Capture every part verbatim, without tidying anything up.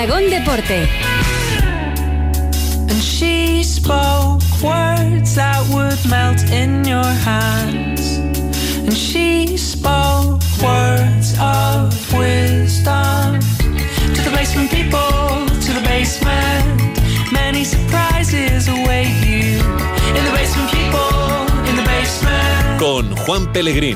Aragón Deporte. And she spoke words that would melt in your hands. And she spoke words of wisdom. To the basement people, to the basement. Many surprises await you. In the basement people, in the basement. Con Juan Pellegrín.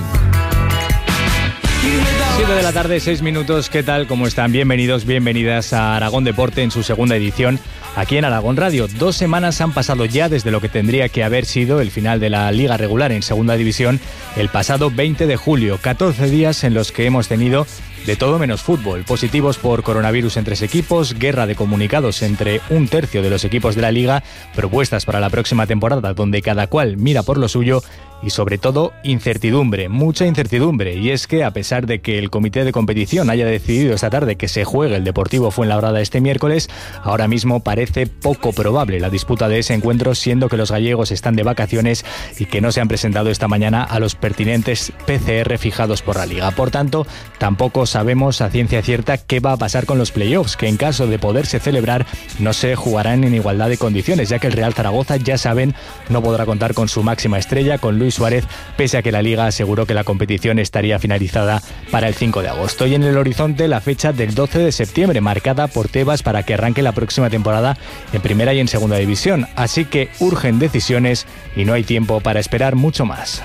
siete de la tarde, seis minutos. ¿Qué tal? ¿Cómo están? Bienvenidos, bienvenidas a Aragón Deporte en su segunda edición aquí en Aragón Radio. Dos semanas han pasado ya desde lo que tendría que haber sido el final de la Liga Regular en Segunda División el pasado veinte de julio. catorce días en los que hemos tenido de todo menos fútbol. Positivos por coronavirus en tres equipos, guerra de comunicados entre un tercio de los equipos de la Liga, propuestas para la próxima temporada donde cada cual mira por lo suyo y sobre todo incertidumbre, mucha incertidumbre. Y es que a pesar de que el comité de competición haya decidido esta tarde que se juegue el Deportivo Fuenlabrada este miércoles, ahora mismo parece poco probable la disputa de ese encuentro, siendo que los gallegos están de vacaciones y que no se han presentado esta mañana a los pertinentes P C R fijados por la Liga. Por tanto, tampoco sabemos a ciencia cierta qué va a pasar con los playoffs, que en caso de poderse celebrar no se jugarán en igualdad de condiciones, ya que el Real Zaragoza, ya saben, no podrá contar con su máxima estrella, con Luis Suárez, pese a que la Liga aseguró que la competición estaría finalizada para el cinco de agosto. Y en el horizonte la fecha del doce de septiembre, marcada por Tebas para que arranque la próxima temporada en primera y en segunda división. Así que urgen decisiones y no hay tiempo para esperar mucho más.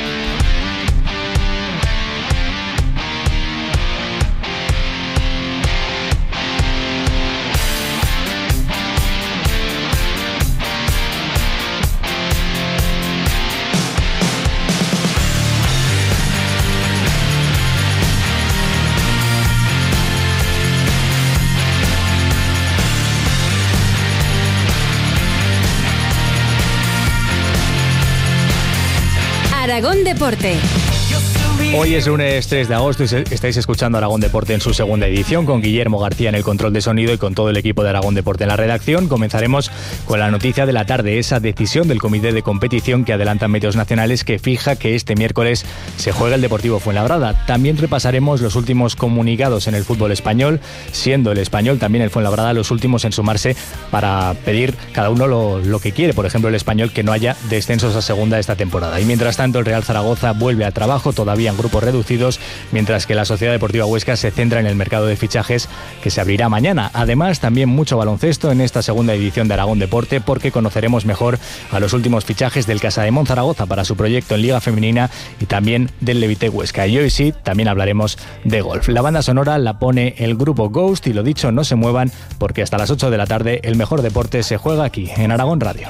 Aragón Deporte. Hoy es lunes tres de agosto y estáis escuchando Aragón Deporte en su segunda edición con Guillermo García en el control de sonido y con todo el equipo de Aragón Deporte en la redacción. Comenzaremos con la noticia de la tarde, esa decisión del comité de competición que adelantan medios nacionales que fija que este miércoles se juega el Deportivo Fuenlabrada. También repasaremos los últimos comunicados en el fútbol español, siendo el Español también el Fuenlabrada los últimos en sumarse para pedir cada uno lo, lo que quiere. Por ejemplo, el Español que no haya descensos a segunda esta temporada. Y mientras tanto el Real Zaragoza vuelve a trabajo, todavía en grupos reducidos, mientras que la Sociedad Deportiva Huesca se centra en el mercado de fichajes que se abrirá mañana. Además, también mucho baloncesto en esta segunda edición de Aragón Deporte, porque conoceremos mejor a los últimos fichajes del Casademont Zaragoza para su proyecto en Liga Femenina y también del Levite Huesca. Y hoy sí, también hablaremos de golf. La banda sonora la pone el grupo Ghost y lo dicho, no se muevan porque hasta las ocho de la tarde el mejor deporte se juega aquí en Aragón Radio.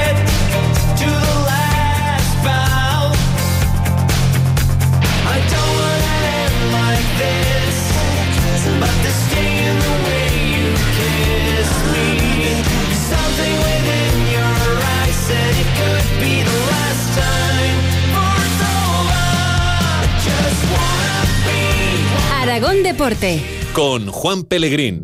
Aragón Deporte. Con Juan Pellegrín.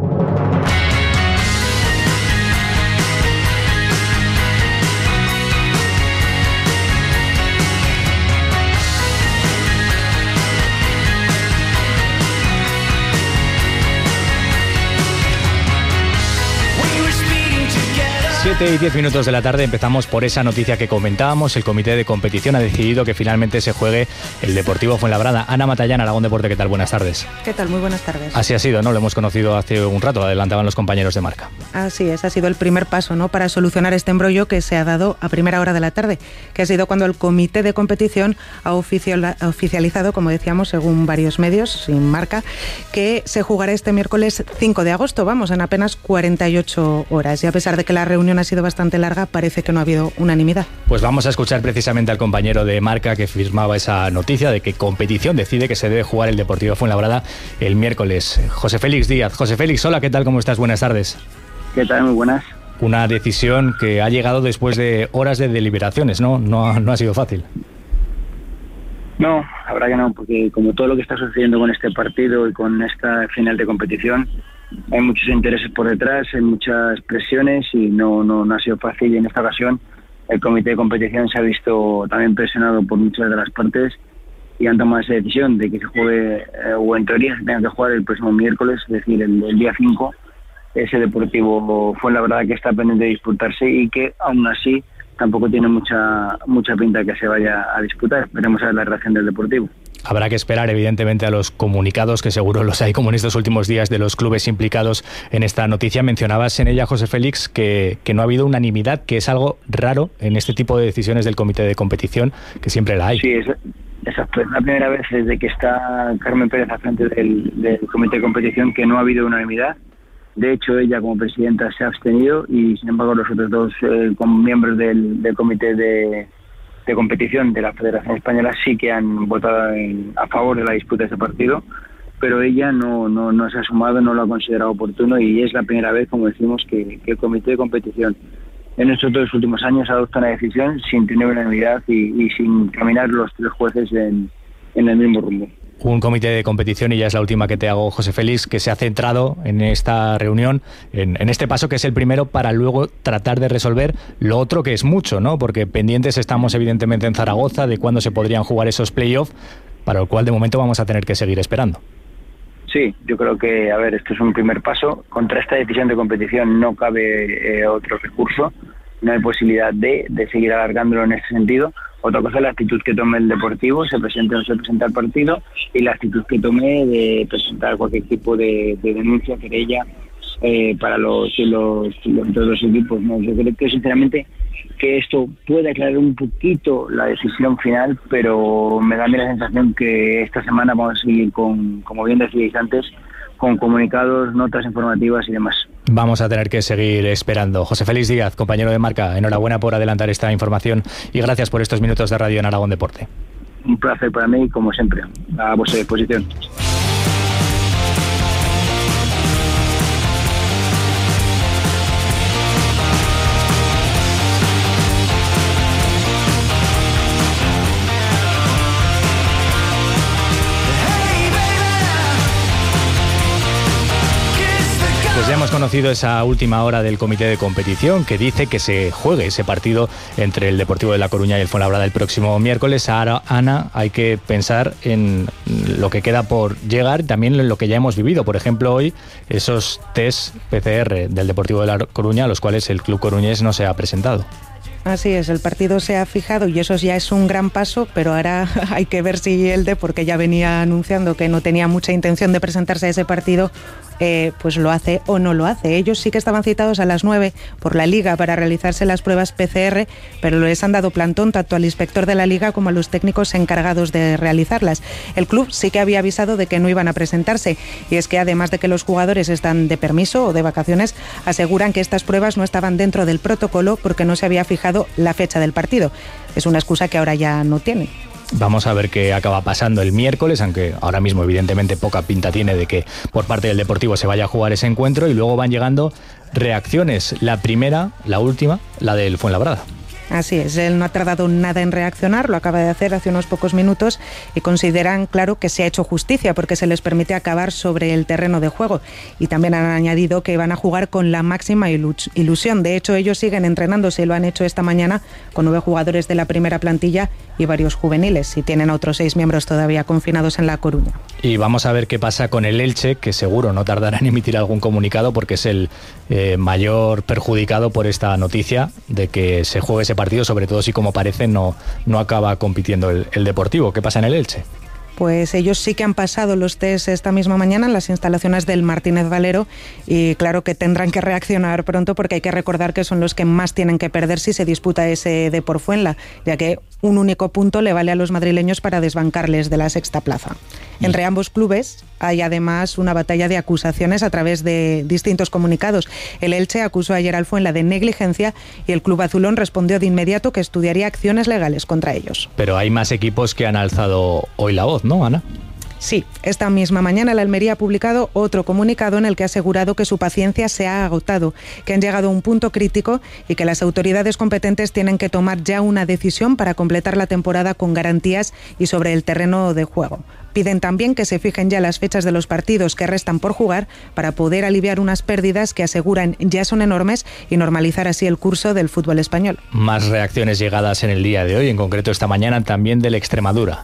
siete y diez minutos de la tarde empezamos por esa noticia que comentábamos. El comité de competición ha decidido que finalmente se juegue el Deportivo Fuenlabrada. Ana Matallán, Aragón Deporte, ¿qué tal? Buenas tardes. ¿Qué tal? Muy buenas tardes. Así ha sido, ¿no? Lo hemos conocido hace un rato, lo adelantaban los compañeros de Marca. Así es, ha sido el primer paso, ¿no?, para solucionar este embrollo que se ha dado a primera hora de la tarde, que ha sido cuando el comité de competición ha oficializado, como decíamos, según varios medios, sin Marca, que se jugará este miércoles cinco de agosto, vamos, en apenas cuarenta y ocho horas. Y a pesar de que la reunión ha sido bastante larga, parece que no ha habido unanimidad. Pues vamos a escuchar precisamente al compañero de Marca que firmaba esa noticia de que competición decide que se debe jugar el Deportivo Fuenlabrada el miércoles. José Félix Díaz. José Félix, hola, ¿qué tal? ¿Cómo estás? Buenas tardes. ¿Qué tal? Muy buenas. Una decisión que ha llegado después de horas de deliberaciones, ¿no? No, no ha sido fácil. No, la verdad que no, porque como todo lo que está sucediendo con este partido y con esta final de competición, hay muchos intereses por detrás, hay muchas presiones y no, no, no ha sido fácil. Y en esta ocasión el comité de competición se ha visto también presionado por muchas de las partes y han tomado esa decisión de que se juegue, eh, o en teoría se tenga que jugar el próximo miércoles, es decir, el, el día cinco, ese Deportivo Fuenlabrada que está pendiente de disputarse y que aún así tampoco tiene mucha mucha pinta que se vaya a disputar. Veremos a ver la reacción del Deportivo. Habrá que esperar, evidentemente, a los comunicados, que seguro los hay, como en estos últimos días, de los clubes implicados en esta noticia. Mencionabas en ella, José Félix, que, que no ha habido unanimidad, que es algo raro en este tipo de decisiones del comité de competición, que siempre la hay. Sí, es, exacto. Es la primera vez desde que está Carmen Pérez al frente del, del comité de competición que no ha habido unanimidad. De hecho, ella como presidenta se ha abstenido y, sin embargo, los otros dos eh, como miembros del, del comité de... de competición de la Federación Española sí que han votado en, a favor de la disputa de este partido, pero ella no, no, no se ha sumado, no lo ha considerado oportuno y es la primera vez, como decimos, que, que el comité de competición en estos dos últimos años adopta una decisión sin tener unanimidad y, y sin caminar los tres jueces en, en el mismo rumbo. Un comité de competición, y ya es la última que te hago, José Félix, que se ha centrado en esta reunión, en, en este paso que es el primero, para luego tratar de resolver lo otro, que es mucho, ¿no? Porque pendientes estamos evidentemente en Zaragoza de cuándo se podrían jugar esos play-off, para lo cual de momento vamos a tener que seguir esperando. Sí, yo creo que, a ver, esto es un primer paso. Contra esta decisión de competición no cabe eh, otro recurso, no hay posibilidad de, de seguir alargándolo en ese sentido. Otra cosa es la actitud que tome el Deportivo, se presente o no se presenta al partido, y la actitud que tome de presentar cualquier tipo de, de denuncia, querella eh, para los, los, los otros dos equipos, ¿no? Yo creo que sinceramente que esto puede aclarar un poquito la decisión final, pero me da a mí la sensación que esta semana vamos a seguir con, como bien decíais antes, con comunicados, notas informativas y demás. Vamos a tener que seguir esperando. José Félix Díaz, compañero de Marca, enhorabuena por adelantar esta información y gracias por estos minutos de radio en Aragón Deporte. Un placer para mí, como siempre, a vuestra disposición. Pues ya hemos conocido esa última hora del comité de competición que dice que se juegue ese partido entre el Deportivo de La Coruña y el Fuenlabrada el próximo miércoles. Ahora, Ana, hay que pensar en lo que queda por llegar, también en lo que ya hemos vivido. Por ejemplo, hoy esos test P C R del Deportivo de La Coruña, a los cuales el club coruñés no se ha presentado. Así es, el partido se ha fijado y eso ya es un gran paso, pero ahora hay que ver si el D, porque ya venía anunciando que no tenía mucha intención de presentarse a ese partido, eh, pues lo hace o no lo hace. Ellos sí que estaban citados a las nueve por la Liga para realizarse las pruebas P C R, pero les han dado plantón tanto al inspector de la Liga como a los técnicos encargados de realizarlas. El club sí que había avisado de que no iban a presentarse, y es que además de que los jugadores están de permiso o de vacaciones, aseguran que estas pruebas no estaban dentro del protocolo porque no se había fijado la fecha del partido. Es una excusa que ahora ya no tiene. Vamos a ver qué acaba pasando el miércoles, aunque ahora mismo evidentemente poca pinta tiene de que por parte del Deportivo se vaya a jugar ese encuentro, y luego van llegando reacciones. La primera, la última, la del Fuenlabrada. Así es, él no ha tardado nada en reaccionar, lo acaba de hacer hace unos pocos minutos, y consideran, claro, que se ha hecho justicia porque se les permite acabar sobre el terreno de juego, y también han añadido que van a jugar con la máxima ilusión. De hecho, ellos siguen entrenándose y lo han hecho esta mañana con nueve jugadores de la primera plantilla y varios juveniles, y tienen a otros seis miembros todavía confinados en La Coruña. Y vamos a ver qué pasa con el Elche, que seguro no tardará en emitir algún comunicado porque es el eh, mayor perjudicado por esta noticia de que se juegue ese partido, sobre todo si, como parece, no, no acaba compitiendo el, el Deportivo. ¿Qué pasa en el Elche? Pues ellos sí que han pasado los test esta misma mañana en las instalaciones del Martínez Valero, y claro que tendrán que reaccionar pronto porque hay que recordar que son los que más tienen que perder si se disputa ese Depor Fuenla, ya que un único punto le vale a los madrileños para desbancarles de la sexta plaza. Entre ambos clubes hay además una batalla de acusaciones a través de distintos comunicados. El Elche acusó ayer al Fuenla de negligencia y el club azulón respondió de inmediato que estudiaría acciones legales contra ellos. Pero hay más equipos que han alzado hoy la voz, ¿no, Ana? Sí, esta misma mañana la Almería ha publicado otro comunicado en el que ha asegurado que su paciencia se ha agotado, que han llegado a un punto crítico y que las autoridades competentes tienen que tomar ya una decisión para completar la temporada con garantías y sobre el terreno de juego. Piden también que se fijen ya las fechas de los partidos que restan por jugar para poder aliviar unas pérdidas que aseguran ya son enormes y normalizar así el curso del fútbol español. Más reacciones llegadas en el día de hoy, en concreto esta mañana también del Extremadura.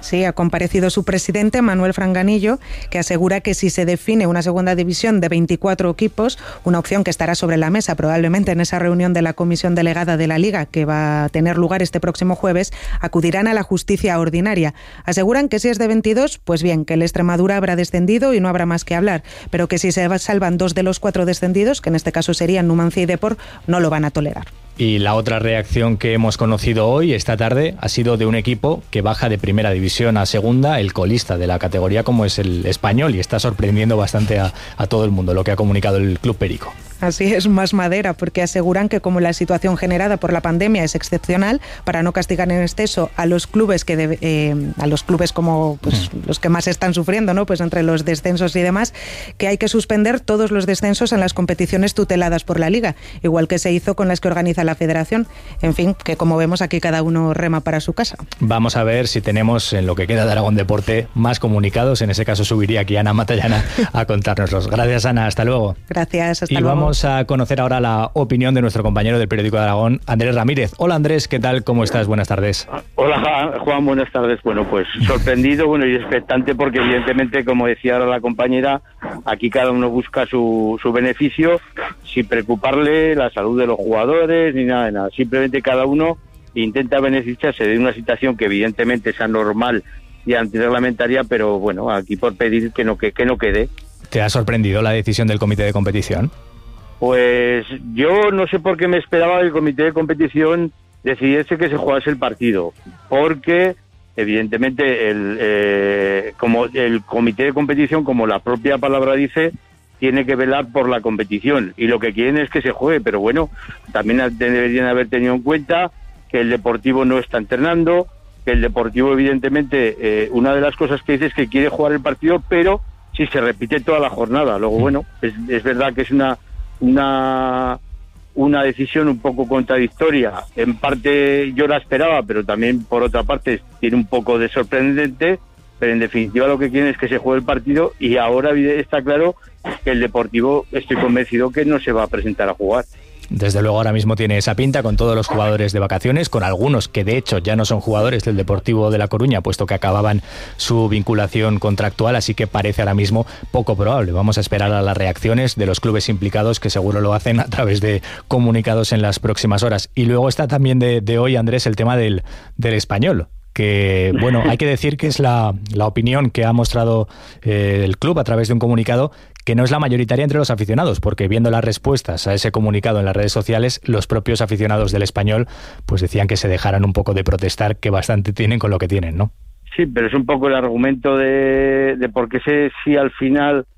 Sí, ha comparecido su presidente, Manuel Franganillo, que asegura que si se define una segunda división de veinticuatro equipos, una opción que estará sobre la mesa probablemente en esa reunión de la comisión delegada de la Liga, que va a tener lugar este próximo jueves, acudirán a la justicia ordinaria. Aseguran que si es de veintidós, pues bien, que el Extremadura habrá descendido y no habrá más que hablar, pero que si se salvan dos de los cuatro descendidos, que en este caso serían Numancia y Depor, no lo van a tolerar. Y la otra reacción que hemos conocido hoy, esta tarde, ha sido de un equipo que baja de primera división a segunda, el colista de la categoría como es el Español, y está sorprendiendo bastante a, a todo el mundo lo que ha comunicado el Club Perico. Así es, más madera, porque aseguran que como la situación generada por la pandemia es excepcional, para no castigar en exceso a los clubes que debe, eh, a los clubes como pues, mm. los que más están sufriendo, ¿no? Pues entre los descensos y demás, que hay que suspender todos los descensos en las competiciones tuteladas por la Liga, igual que se hizo con las que organiza la Federación. En fin, que como vemos aquí cada uno rema para su casa. Vamos a ver si tenemos en lo que queda de Aragón Deporte más comunicados. En ese caso subiría aquí Ana Matallana a contárnoslos. Gracias, Ana. Hasta luego. Gracias. Hasta y luego. Vamos a conocer ahora la opinión de nuestro compañero del Periódico de Aragón, Andrés Ramírez. Hola, Andrés, ¿qué tal? ¿Cómo estás? Buenas tardes. Hola, Juan, buenas tardes. Bueno, pues sorprendido, bueno, y expectante porque evidentemente, como decía ahora la compañera, aquí cada uno busca su, su beneficio sin preocuparle la salud de los jugadores ni nada de nada. Simplemente cada uno intenta beneficiarse de una situación que evidentemente es anormal y antirreglamentaria, pero bueno, aquí por pedir que no, que, que no quede. ¿Te ha sorprendido la decisión del comité de competición? Pues yo no sé por qué me esperaba que el comité de competición decidiese que se jugase el partido, porque evidentemente el, eh, como el comité de competición, como la propia palabra dice, tiene que velar por la competición y lo que quieren es que se juegue, pero bueno, también deberían haber tenido en cuenta que el Deportivo no está entrenando, que el Deportivo evidentemente eh, una de las cosas que dice es que quiere jugar el partido, pero si se repite toda la jornada. Luego bueno, es, es verdad que es una una una decisión un poco contradictoria. En parte yo la esperaba, pero también por otra parte tiene un poco de sorprendente, pero en definitiva lo que quieren es que se juegue el partido y ahora está claro que el Deportivo, estoy convencido que no se va a presentar a jugar. Desde luego ahora mismo tiene esa pinta, con todos los jugadores de vacaciones, con algunos que de hecho ya no son jugadores del Deportivo de La Coruña, puesto que acababan su vinculación contractual, así que parece ahora mismo poco probable. Vamos a esperar a las reacciones de los clubes implicados, que seguro lo hacen a través de comunicados en las próximas horas. Y luego está también de, de hoy, Andrés, el tema del, del Español, que, bueno, hay que decir que es la, la opinión que ha mostrado eh, el club a través de un comunicado, que no es la mayoritaria entre los aficionados, porque viendo las respuestas a ese comunicado en las redes sociales, los propios aficionados del Español pues decían que se dejaran un poco de protestar, que bastante tienen con lo que tienen, ¿no? Sí, pero es un poco el argumento de, de por qué se, si al final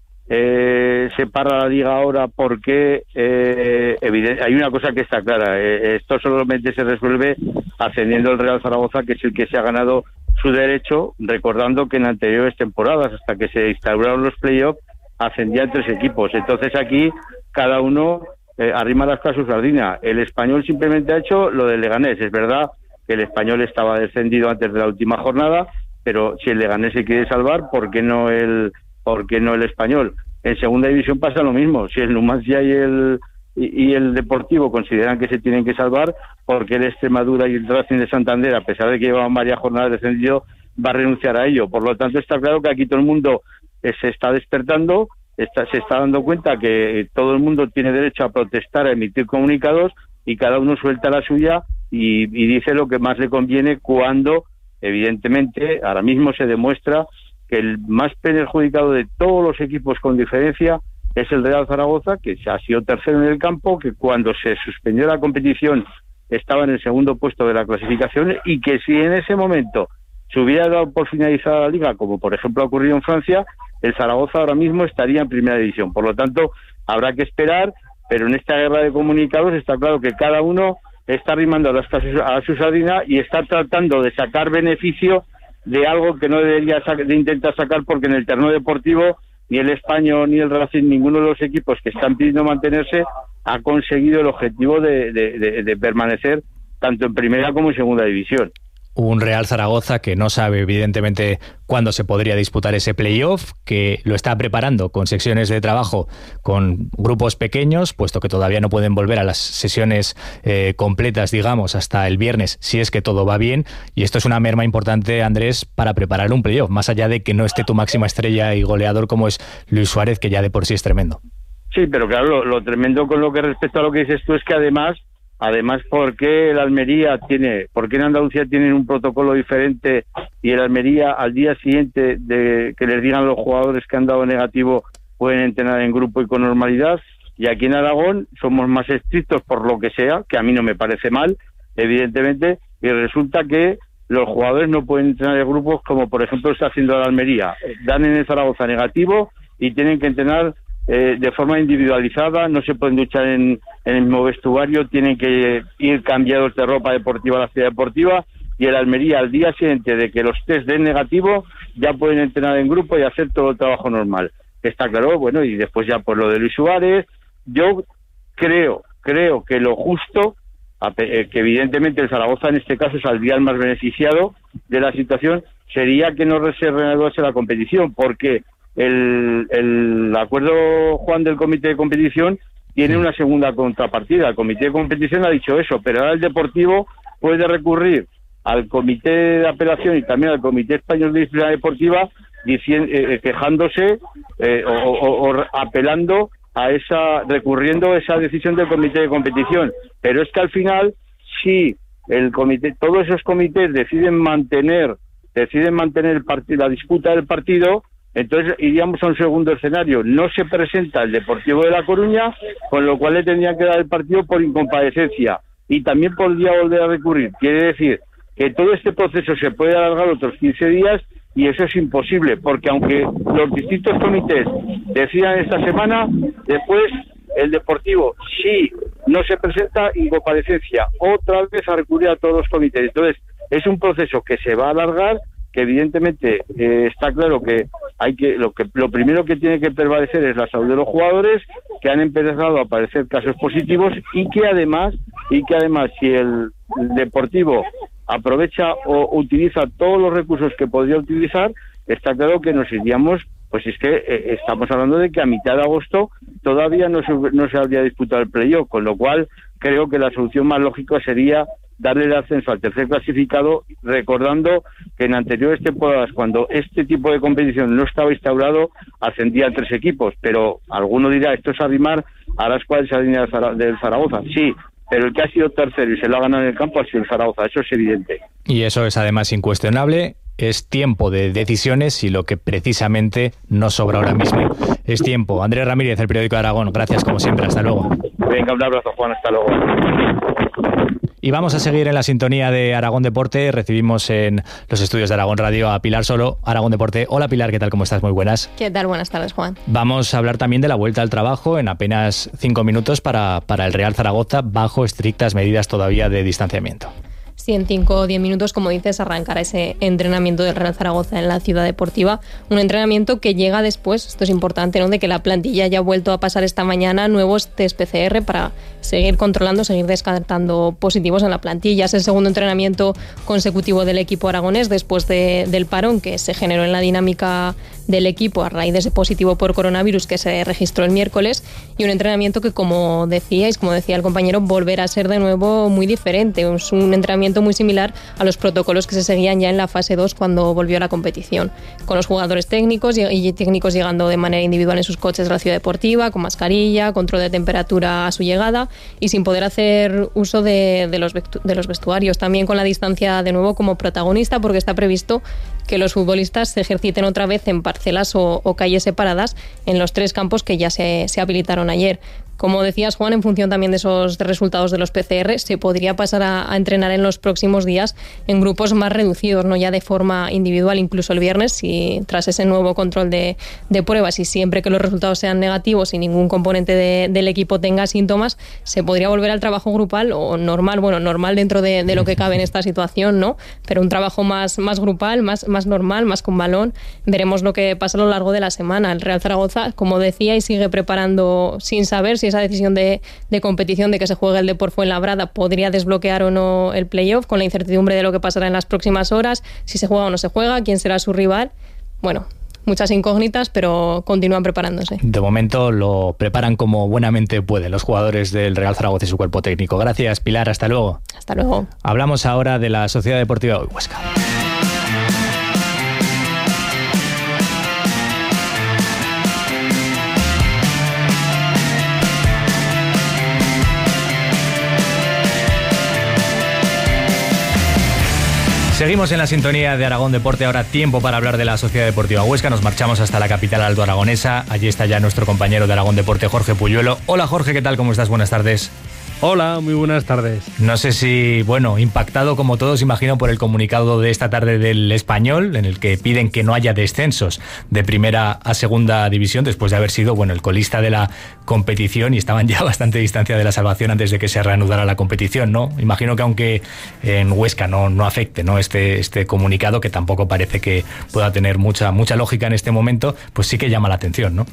eh, se para la liga ahora, porque eh, evidente, hay una cosa que está clara, eh, esto solamente se resuelve ascendiendo el Real Zaragoza, que es el que se ha ganado su derecho, recordando que en anteriores temporadas, hasta que se instauraron los playoffs, ascendían tres equipos. Entonces aquí cada uno eh, arrima las casas su sardina. El Español simplemente ha hecho lo del Leganés. Es verdad que el Español estaba descendido antes de la última jornada, pero si el Leganés se quiere salvar, ¿por qué no el, por qué no el Español? En segunda división pasa lo mismo. Si el Numancia y el y, y el Deportivo consideran que se tienen que salvar, porque el Extremadura y el Racing de Santander, a pesar de que llevaban varias jornadas descendido, va a renunciar a ello. Por lo tanto, está claro que aquí todo el mundo se está despertando, está, se está dando cuenta que todo el mundo tiene derecho a protestar, a emitir comunicados, y cada uno suelta la suya y, y dice lo que más le conviene, cuando evidentemente ahora mismo se demuestra que el más perjudicado de todos los equipos con diferencia es el Real Zaragoza, que ha sido tercero en el campo, que cuando se suspendió la competición estaba en el segundo puesto de la clasificación, y que si en ese momento se hubiera dado por finalizada la liga, como por ejemplo ha ocurrido en Francia, el Zaragoza ahora mismo estaría en primera división. Por lo tanto, habrá que esperar, pero en esta guerra de comunicados está claro que cada uno está arrimando a, las casas, a su sardina y está tratando de sacar beneficio de algo que no debería de intentar sacar, porque en el terreno deportivo ni el Español ni el Racing, ninguno de los equipos que están pidiendo mantenerse, ha conseguido el objetivo de, de, de, de permanecer tanto en primera como en segunda división. un Real Zaragoza que no sabe evidentemente cuándo se podría disputar ese playoff, que lo está preparando con secciones de trabajo con grupos pequeños, puesto que todavía no pueden volver a las sesiones eh, completas, digamos, hasta el viernes, si es que todo va bien. Y esto es una merma importante, Andrés, para preparar un playoff, más allá de que no esté tu máxima estrella y goleador como es Luis Suárez, que ya de por sí es tremendo. Sí, pero claro, lo, lo tremendo con lo que respecto a lo que dices tú es que además Además, ¿por qué el Almería tiene, por qué en Andalucía tienen un protocolo diferente y el Almería al día siguiente de que les digan a los jugadores que han dado negativo pueden entrenar en grupo y con normalidad? Y aquí en Aragón somos más estrictos por lo que sea, que a mí no me parece mal, evidentemente, y resulta que los jugadores no pueden entrenar en grupos como por ejemplo está haciendo el Almería. Dan en el Zaragoza negativo y tienen que entrenar Eh, de forma individualizada, no se pueden duchar en, en el mismo vestuario, tienen que ir cambiados de ropa deportiva a la ciudad deportiva, y el Almería al día siguiente de que los test den negativo ya pueden entrenar en grupo y hacer todo el trabajo normal. Está claro, bueno, y después ya por lo de Luis Suárez, yo creo, creo que lo justo, que evidentemente el Zaragoza en este caso saldría el más beneficiado de la situación, sería que no se reanudase la competición, porque El, el acuerdo, Juan, del comité de competición tiene una segunda contrapartida. El comité de competición ha dicho eso, pero ahora el Deportivo puede recurrir al comité de apelación y también al comité español de disciplina deportiva diciendo, eh, quejándose eh, o, o, o apelando a esa, recurriendo a esa decisión del comité de competición. Pero es que al final, si el comité, todos esos comités deciden mantener, deciden mantener el partido, la disputa del partido, entonces iríamos a un segundo escenario. No se presenta el Deportivo de La Coruña, con lo cual le tendrían que dar el partido por incomparecencia y también podría volver a recurrir. Quiere decir que todo este proceso se puede alargar otros quince días y eso es imposible, porque aunque los distintos comités decidan esta semana, después el Deportivo, si no se presenta, incomparecencia, otra vez a recurrir a todos los comités. Entonces es un proceso que se va a alargar, que evidentemente eh, está claro que hay que lo que lo primero que tiene que prevalecer es la salud de los jugadores, que han empezado a aparecer casos positivos y que además y que además si el Deportivo aprovecha o utiliza todos los recursos que podría utilizar, está claro que nos iríamos, pues es que eh, estamos hablando de que a mitad de agosto todavía no se, no se habría disputado el playoff, con lo cual creo que la solución más lógica sería darle el ascenso al tercer clasificado, recordando que en anteriores temporadas, cuando este tipo de competición no estaba instaurado, ascendían tres equipos, pero alguno dirá, esto es arrimar a las cuadras del Zaragoza. Sí, pero el que ha sido tercero y se lo ha ganado en el campo ha sido el Zaragoza, eso es evidente. Y eso es además incuestionable. Es tiempo de decisiones y lo que precisamente nos sobra ahora mismo es tiempo. Andrés Ramírez, el Periódico de Aragón, gracias como siempre, hasta luego. Venga, un abrazo, Juan, hasta luego. Y vamos a seguir en la sintonía de Aragón Deporte. Recibimos en los estudios de Aragón Radio a Pilar Solo, Aragón Deporte. Hola Pilar, ¿qué tal? ¿Cómo estás? Muy buenas. ¿Qué tal? Buenas tardes, Juan. Vamos a hablar también de la vuelta al trabajo en apenas cinco minutos para, para el Real Zaragoza, bajo estrictas medidas todavía de distanciamiento. Sí, en cinco o diez minutos, como dices, arrancará ese entrenamiento del Real Zaragoza en la ciudad deportiva. Un entrenamiento que llega después, esto es importante, ¿no?, de que la plantilla haya vuelto a pasar esta mañana nuevos test P C R para seguir controlando, seguir descartando positivos en la plantilla. Es el segundo entrenamiento consecutivo del equipo aragonés después de, del parón que se generó en la dinámica del equipo a raíz de ese positivo por coronavirus que se registró el miércoles, y un entrenamiento que, como decíais, como decía el compañero, volverá a ser de nuevo muy diferente. Es un entrenamiento muy similar a los protocolos que se seguían ya en la fase dos cuando volvió la competición, con los jugadores técnicos y, y técnicos llegando de manera individual en sus coches a la ciudad deportiva, con mascarilla, control de temperatura a su llegada y sin poder hacer uso de, de, los, de los vestuarios, también con la distancia de nuevo como protagonista, porque está previsto que los futbolistas se ejerciten otra vez en parcelas o, o calles separadas en los tres campos que ya se, se habilitaron ayer. Como decías, Juan, en función también de esos resultados de los P C R, se podría pasar a, a entrenar en los próximos días en grupos más reducidos, no ya de forma individual, incluso el viernes, si tras ese nuevo control de, de pruebas y siempre que los resultados sean negativos y ningún componente de, del equipo tenga síntomas, se podría volver al trabajo grupal o normal, bueno, normal dentro de, de lo que cabe en esta situación, ¿no? Pero un trabajo más, más grupal, más, más normal, más con balón. Veremos lo que pasa a lo largo de la semana. El Real Zaragoza, como decía, y sigue preparando sin saber si si esa decisión de, de competición de que se juegue el Depor Fuenlabrada podría desbloquear o no el playoff, con la incertidumbre de lo que pasará en las próximas horas, si se juega o no se juega, quién será su rival. Bueno, muchas incógnitas, pero continúan preparándose. De momento lo preparan como buenamente pueden los jugadores del Real Zaragoza y su cuerpo técnico. Gracias, Pilar. Hasta luego. Hasta luego. Hablamos ahora de la Sociedad Deportiva Huesca. Seguimos en la sintonía de Aragón Deporte, ahora tiempo para hablar de la Sociedad Deportiva Huesca. Nos marchamos hasta la capital altoaragonesa. Allí está ya nuestro compañero de Aragón Deporte, Jorge Puyuelo. Hola Jorge, ¿qué tal? ¿Cómo estás? Buenas tardes. Hola, muy buenas tardes. No sé si, bueno, impactado como todos, imagino, por el comunicado de esta tarde del Español, en el que piden que no haya descensos de primera a segunda división, después de haber sido, bueno, el colista de la competición y estaban ya a bastante distancia de la salvación antes de que se reanudara la competición, ¿no? Imagino que aunque en Huesca no, no afecte, ¿no?, este, este comunicado, que tampoco parece que pueda tener mucha, mucha lógica en este momento, pues sí que llama la atención, ¿no?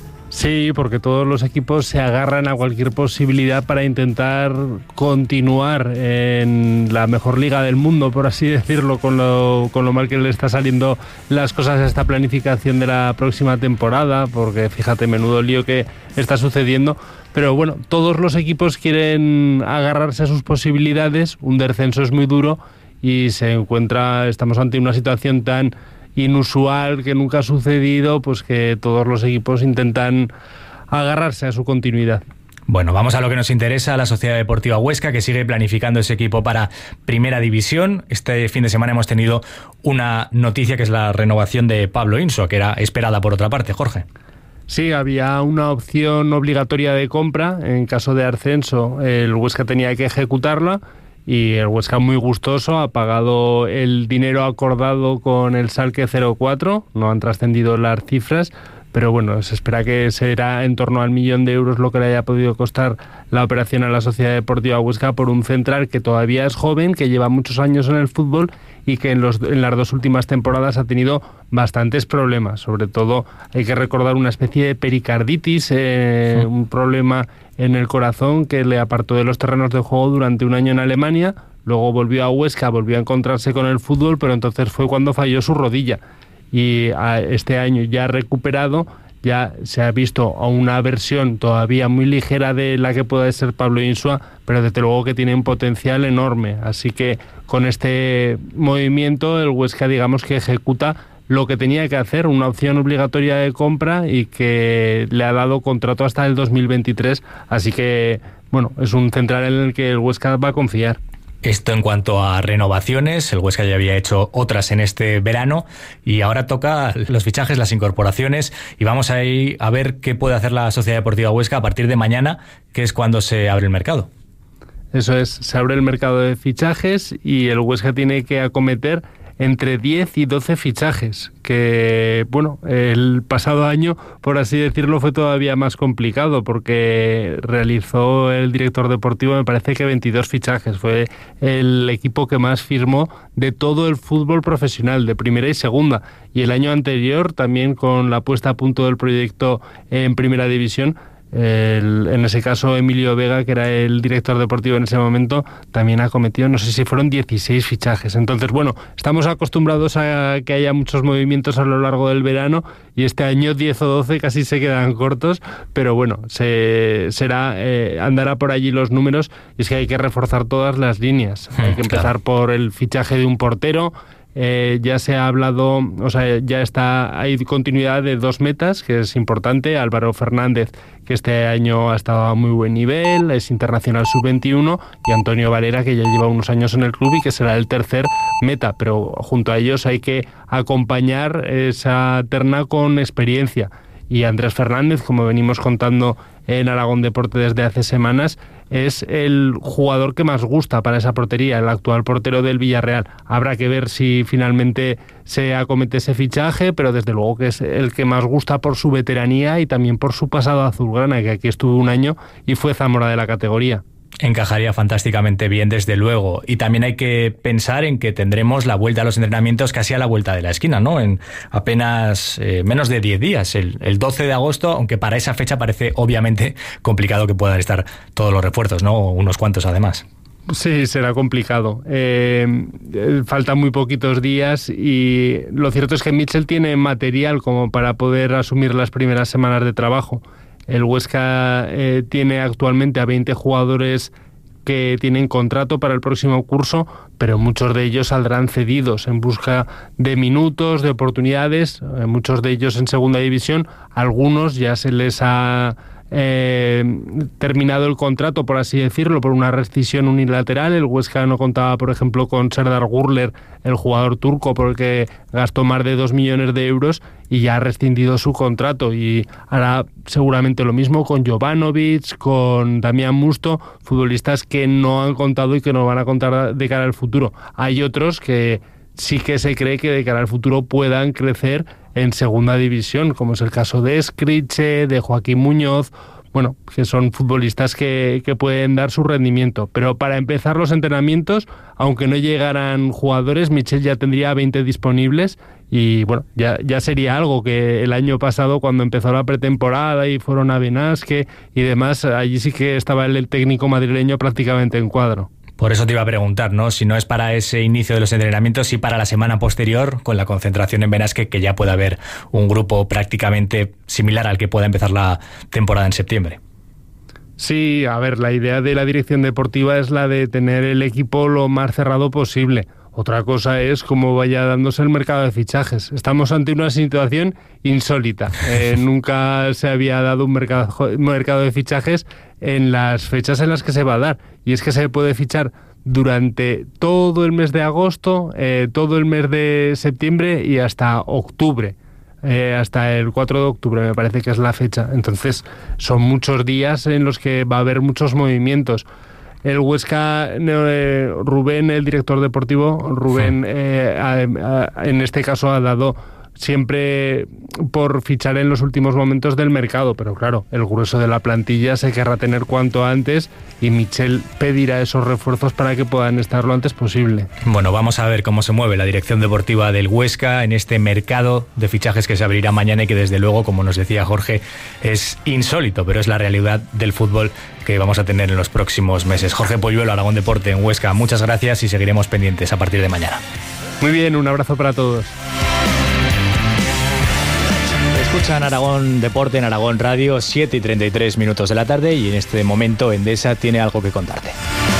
Sí, porque todos los equipos se agarran a cualquier posibilidad para intentar continuar en la mejor liga del mundo, por así decirlo, con lo, con lo mal que le está saliendo las cosas a esta planificación de la próxima temporada, porque fíjate, menudo lío que está sucediendo. Pero bueno, todos los equipos quieren agarrarse a sus posibilidades, un descenso es muy duro y se encuentra, estamos ante una situación tan inusual que nunca ha sucedido, pues que todos los equipos intentan agarrarse a su continuidad. Bueno, vamos a lo que nos interesa, la Sociedad Deportiva Huesca, que sigue planificando ese equipo para Primera División. Este fin de semana hemos tenido una noticia, que es la renovación de Pablo Insua, que era esperada por otra parte, Jorge. Sí, había una opción obligatoria de compra. En caso de ascenso, el Huesca tenía que ejecutarla. Y el Huesca, muy gustoso, ha pagado el dinero acordado con el Schalke cero cuatro, no han trascendido las cifras, pero bueno, se espera que será en torno al millón de euros lo que le haya podido costar la operación a la Sociedad Deportiva Huesca por un central que todavía es joven, que lleva muchos años en el fútbol y que en, los, en las dos últimas temporadas ha tenido bastantes problemas. Sobre todo hay que recordar una especie de pericarditis, eh, sí. un problema en el corazón que le apartó de los terrenos de juego durante un año en Alemania. Luego volvió a Huesca, volvió a encontrarse con el fútbol, pero entonces fue cuando falló su rodilla. Y a este año ya recuperado, ya se ha visto a una versión todavía muy ligera de la que puede ser Pablo Insua, pero desde luego que tiene un potencial enorme. Así que con este movimiento el Huesca, digamos que ejecuta lo que tenía que hacer, una opción obligatoria de compra y que le ha dado contrato hasta el dos mil veintitrés. Así que, bueno, es un central en el que el Huesca va a confiar. Esto en cuanto a renovaciones, el Huesca ya había hecho otras en este verano y ahora toca los fichajes, las incorporaciones, y vamos a ir a ver qué puede hacer la Sociedad Deportiva Huesca a partir de mañana, que es cuando se abre el mercado. Eso es, se abre el mercado de fichajes y el Huesca tiene que acometer entre diez y doce fichajes, que, bueno, el pasado año, por así decirlo, fue todavía más complicado porque realizó el director deportivo, me parece que veintidós fichajes. Fue el equipo que más firmó de todo el fútbol profesional, de primera y segunda. Y el año anterior, también con la puesta a punto del proyecto en Primera División, El, en ese caso Emilio Vega, que era el director deportivo en ese momento, también ha cometido, no sé si fueron dieciséis fichajes. Entonces, bueno, estamos acostumbrados a que haya muchos movimientos a lo largo del verano y este año diez o doce casi se quedan cortos, pero bueno, se será eh, andará por allí los números, y es que hay que reforzar todas las líneas. Hay que empezar claro. por el fichaje de un portero. Eh, ya se ha hablado, o sea, ya está, hay continuidad de dos metas, que es importante. Álvaro Fernández, que este año ha estado a muy buen nivel, es internacional sub veintiuno, y Antonio Valera, que ya lleva unos años en el club y que será el tercer meta, pero junto a ellos hay que acompañar esa terna con experiencia. Y Andrés Fernández, como venimos contando en Aragón Deporte desde hace semanas, es el jugador que más gusta para esa portería, el actual portero del Villarreal. Habrá que ver si finalmente se acomete ese fichaje, pero desde luego que es el que más gusta por su veteranía y también por su pasado azulgrana, que aquí estuvo un año y fue Zamora de la categoría. Encajaría fantásticamente bien, desde luego. Y también hay que pensar en que tendremos la vuelta a los entrenamientos casi a la vuelta de la esquina, ¿no? En apenas eh, menos de diez días, el, el doce de agosto, aunque para esa fecha parece obviamente complicado que puedan estar todos los refuerzos, ¿no? Unos cuantos además. Sí, será complicado. Eh, faltan muy poquitos días y lo cierto es que Mitchell tiene material como para poder asumir las primeras semanas de trabajo. El Huesca eh, tiene actualmente a veinte jugadores que tienen contrato para el próximo curso, pero muchos de ellos saldrán cedidos en busca de minutos, de oportunidades, eh, muchos de ellos en segunda división. Algunos ya se les ha eh, terminado el contrato, por así decirlo, por una rescisión unilateral. El Huesca no contaba, por ejemplo, con Serdar Gürler, el jugador turco, porque gastó más de dos millones de euros y ya ha rescindido su contrato, y hará seguramente lo mismo con Jovanovic, con Damián Musto, futbolistas que no han contado y que no van a contar de cara al futuro. Hay otros que sí que se cree que de cara al futuro puedan crecer en segunda división, como es el caso de Escriche, de Joaquín Muñoz, bueno, que son futbolistas que, que pueden dar su rendimiento. Pero para empezar los entrenamientos, aunque no llegaran jugadores, Mitchell ya tendría veinte disponibles y bueno, ya, ya sería algo que el año pasado, cuando empezó la pretemporada y fueron a Benasque y demás, allí sí que estaba el, el técnico madrileño prácticamente en cuadro. Por eso te iba a preguntar, ¿no? Si no es para ese inicio de los entrenamientos, sí para la semana posterior, con la concentración en Benasque, que ya pueda haber un grupo prácticamente similar al que pueda empezar la temporada en septiembre. Sí, a ver, la idea de la dirección deportiva es la de tener el equipo lo más cerrado posible. Otra cosa es cómo vaya dándose el mercado de fichajes. Estamos ante una situación insólita. Eh, nunca se había dado un mercado, mercado de fichajes en las fechas en las que se va a dar. Y es que se puede fichar durante todo el mes de agosto, eh, todo el mes de septiembre y hasta octubre. Eh, hasta el cuatro de octubre me parece que es la fecha. Entonces son muchos días en los que va a haber muchos movimientos. El Huesca, eh, Rubén, el director deportivo, Rubén eh, a, a, en este caso ha dado siempre por fichar en los últimos momentos del mercado, pero claro, el grueso de la plantilla se querrá tener cuanto antes y Mitchell pedirá esos refuerzos para que puedan estar lo antes posible. Bueno, vamos a ver cómo se mueve la dirección deportiva del Huesca en este mercado de fichajes que se abrirá mañana y que desde luego, como nos decía Jorge, es insólito, pero es la realidad del fútbol que vamos a tener en los próximos meses. Jorge Polluelo, Aragón Deporte en Huesca, muchas gracias y seguiremos pendientes a partir de mañana. Muy bien, un abrazo para todos. Escuchan Aragón Deporte en Aragón Radio, siete y treinta y tres minutos de la tarde, y en este momento Endesa tiene algo que contarte.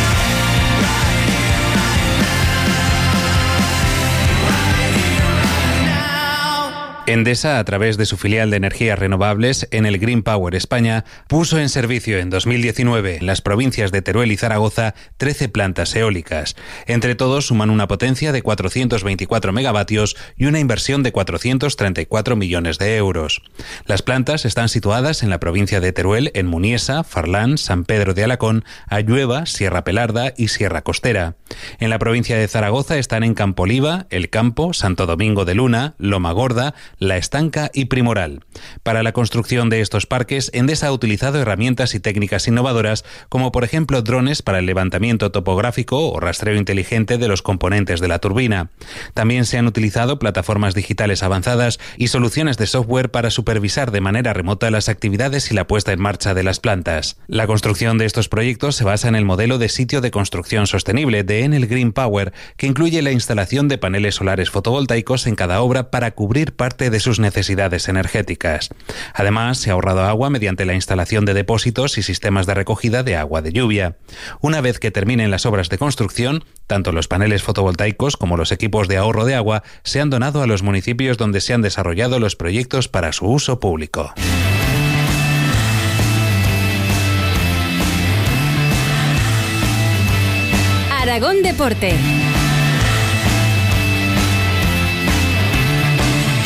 Endesa, a través de su filial de energías renovables, en el Green Power España, puso en servicio en dos mil diecinueve en las provincias de Teruel y Zaragoza trece plantas eólicas. Entre todos suman una potencia de cuatrocientos veinticuatro megavatios y una inversión de cuatrocientos treinta y cuatro millones de euros. Las plantas están situadas en la provincia de Teruel, en Muniesa, Farlán, San Pedro de Alacón, Ayueva, Sierra Pelarda y Sierra Costera. En la provincia de Zaragoza están en Campoliva, El Campo, Santo Domingo de Luna, Loma Gorda, La Estanca y Primoral. Para la construcción de estos parques, Endesa ha utilizado herramientas y técnicas innovadoras, como por ejemplo drones para el levantamiento topográfico o rastreo inteligente de los componentes de la turbina. También se han utilizado plataformas digitales avanzadas y soluciones de software para supervisar de manera remota las actividades y la puesta en marcha de las plantas. La construcción de estos proyectos se basa en el modelo de sitio de construcción sostenible de Enel Green Power, que incluye la instalación de paneles solares fotovoltaicos en cada obra para cubrir parte de sus necesidades energéticas. Además, se ha ahorrado agua mediante la instalación de depósitos y sistemas de recogida de agua de lluvia. Una vez que terminen las obras de construcción, tanto los paneles fotovoltaicos como los equipos de ahorro de agua se han donado a los municipios donde se han desarrollado los proyectos para su uso público. Aragón Deporte.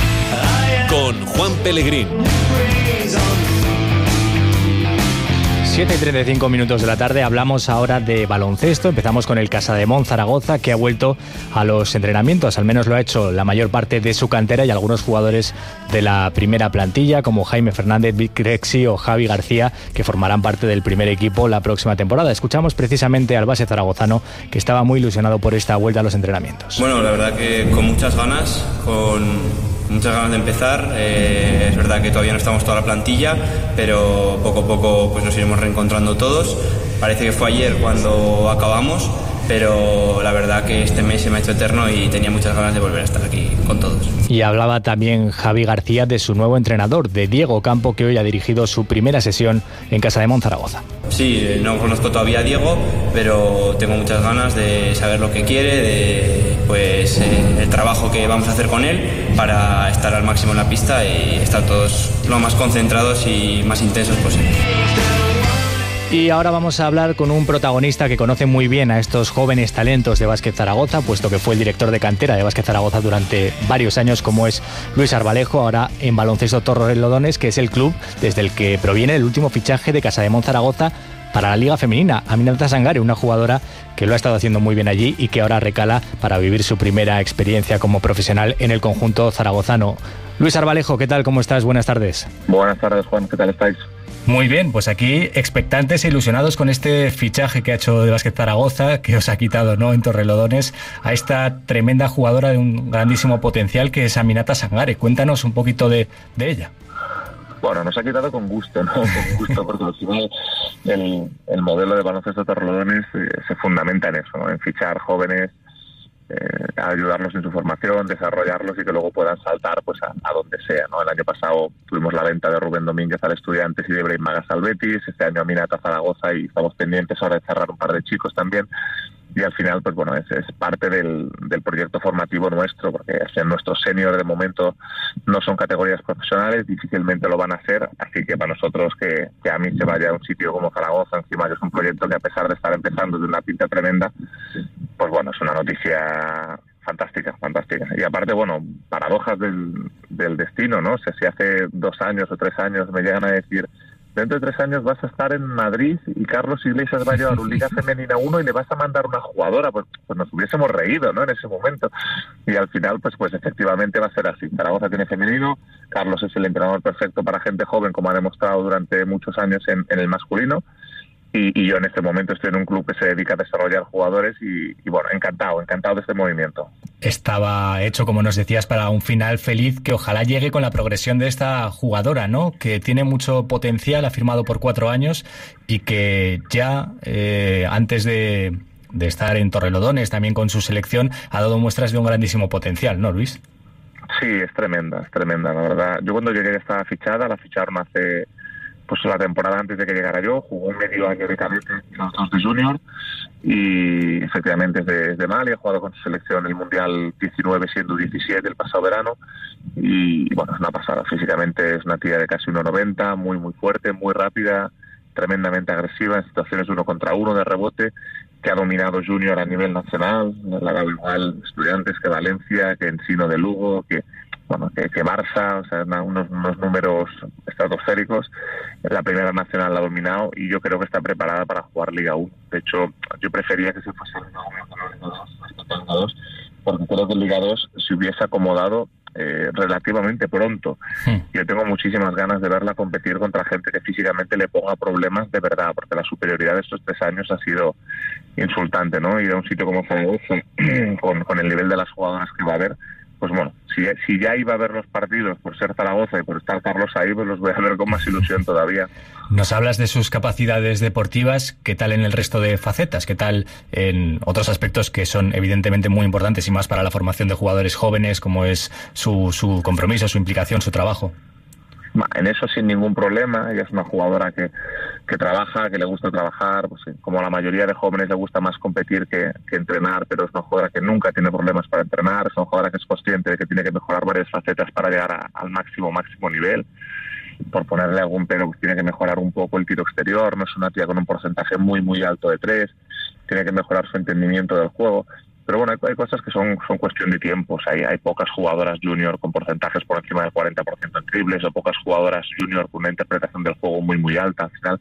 Con Juan Pellegrín. siete y treinta y cinco minutos de la tarde, hablamos ahora de baloncesto. Empezamos con el Casademont Zaragoza, que ha vuelto a los entrenamientos, al menos lo ha hecho la mayor parte de su cantera, y algunos jugadores de la primera plantilla, como Jaime Fernández, Vic Rexi o Javi García, que formarán parte del primer equipo la próxima temporada. Escuchamos precisamente al base zaragozano, que estaba muy ilusionado por esta vuelta a los entrenamientos. Bueno, la verdad que con muchas ganas, con... muchas ganas de empezar. Eh, es verdad que todavía no estamos toda la plantilla, pero poco a poco pues nos iremos reencontrando todos. Parece que fue ayer cuando acabamos, pero la verdad que este mes se me ha hecho eterno y tenía muchas ganas de volver a estar aquí con todos. Y hablaba también Javi García de su nuevo entrenador, de Diego Campo, que hoy ha dirigido su primera sesión en Casademont Zaragoza. Sí, no conozco todavía a Diego, pero tengo muchas ganas de saber lo que quiere, de pues eh, el trabajo que vamos a hacer con él para estar al máximo en la pista y estar todos lo más concentrados y más intensos posible. Y ahora vamos a hablar con un protagonista que conoce muy bien a estos jóvenes talentos de Básquet Zaragoza, puesto que fue el director de cantera de Básquet Zaragoza durante varios años, como es Luis Arbalejo, ahora en Baloncesto Torrelodones, que es el club desde el que proviene el último fichaje de Casademont Zaragoza para la Liga Femenina, Aminata Sangare, una jugadora que lo ha estado haciendo muy bien allí y que ahora recala para vivir su primera experiencia como profesional en el conjunto zaragozano. Luis Arbalejo, ¿qué tal? ¿Cómo estás? Buenas tardes. Buenas tardes, Juan. ¿Qué tal estáis? Muy bien, pues aquí expectantes e ilusionados con este fichaje que ha hecho de Básquet Zaragoza, que os ha quitado, ¿no?, en Torrelodones, a esta tremenda jugadora de un grandísimo potencial que es Aminata Sangare. Cuéntanos un poquito de, de ella. Bueno, nos ha quitado con gusto, ¿no? Con gusto, porque al final el, el modelo de baloncesto Torrelodones eh, se fundamenta en eso, ¿no? En fichar jóvenes, eh, a ayudarlos en su formación, desarrollarlos y que luego puedan saltar pues a, a donde sea, ¿no? El año pasado tuvimos la venta de Rubén Domínguez al Estudiantes y de Ibrahim Magas al Betis, este año Aminata Zaragoza, y estamos pendientes ahora de cerrar un par de chicos también. Y al final, pues bueno, es, es parte del, del proyecto formativo nuestro, porque en nuestros seniors de momento no son categorías profesionales, difícilmente lo van a hacer, así que para nosotros que, que a mí se vaya a un sitio como Zaragoza, encima que es un proyecto que a pesar de estar empezando de una pinta tremenda, pues bueno, es una noticia fantástica, fantástica. Y aparte, bueno, paradojas del, del destino, ¿no? O sea, si hace dos años o tres años me llegan a decir: dentro de tres años vas a estar en Madrid y Carlos Iglesias va a llevar un Liga Femenina uno y le vas a mandar una jugadora, pues, pues nos hubiésemos reído, ¿no?, en ese momento. Y al final, pues pues efectivamente va a ser así. Zaragoza tiene femenino, Carlos es el entrenador perfecto para gente joven, como ha demostrado durante muchos años en, en el masculino. Y, y yo en este momento estoy en un club que se dedica a desarrollar jugadores y, y bueno, encantado, encantado de este movimiento. Estaba hecho, como nos decías, para un final feliz que ojalá llegue con la progresión de esta jugadora, ¿no?, que tiene mucho potencial, ha firmado por cuatro años y que ya eh, antes de, de estar en Torrelodones, también con su selección, ha dado muestras de un grandísimo potencial, ¿no, Luis? Sí, es tremenda, es tremenda, la verdad. Yo cuando llegué estaba fichada, la ficharon hace... pues la temporada antes de que llegara yo, jugó un medio año de cadete y los dos de junior, y efectivamente es de, de Mali, ha jugado con su selección el Mundial diecinueve siendo diecisiete el pasado verano, y bueno, es una pasada. Físicamente es una tía de casi uno noventa, muy muy fuerte, muy rápida, tremendamente agresiva en situaciones de uno contra uno de rebote, que ha dominado junior a nivel nacional, le ha dado igual Estudiantes que Valencia, que Ensino de Lugo, que bueno, que, que Barça, o sea, unos, unos números estratosféricos. La primera nacional la ha dominado y yo creo que está preparada para jugar Liga uno. De hecho, yo prefería que se fuese Liga dos, porque creo que Liga dos se hubiese acomodado eh, relativamente pronto. Sí. Yo tengo muchísimas ganas de verla competir contra gente que físicamente le ponga problemas de verdad, porque la superioridad de estos tres años ha sido insultante, ¿no? Ir a un sitio como Zaragoza con, con el nivel de las jugadoras que va a haber, pues bueno, si, si ya iba a ver los partidos por ser Zaragoza y por estar Carlos ahí, pues los voy a ver con más ilusión todavía. Nos hablas de sus capacidades deportivas, ¿qué tal en el resto de facetas? ¿Qué tal en otros aspectos que son evidentemente muy importantes y más para la formación de jugadores jóvenes, como es su, su compromiso, su implicación, su trabajo? En eso sin ningún problema. Ella es una jugadora que, que trabaja, que le gusta trabajar, pues como la mayoría de jóvenes le gusta más competir que, que entrenar, pero es una jugadora que nunca tiene problemas para entrenar, es una jugadora que es consciente de que tiene que mejorar varias facetas para llegar a, al máximo, máximo nivel. Por ponerle algún pero, pues tiene que mejorar un poco el tiro exterior, no es una tía con un porcentaje muy, muy alto de tres, tiene que mejorar su entendimiento del juego. Pero bueno, hay, hay cosas que son, son cuestión de tiempos. Hay, hay pocas jugadoras junior con porcentajes por encima del cuarenta por ciento en triples, o pocas jugadoras junior con una interpretación del juego muy muy alta. Al final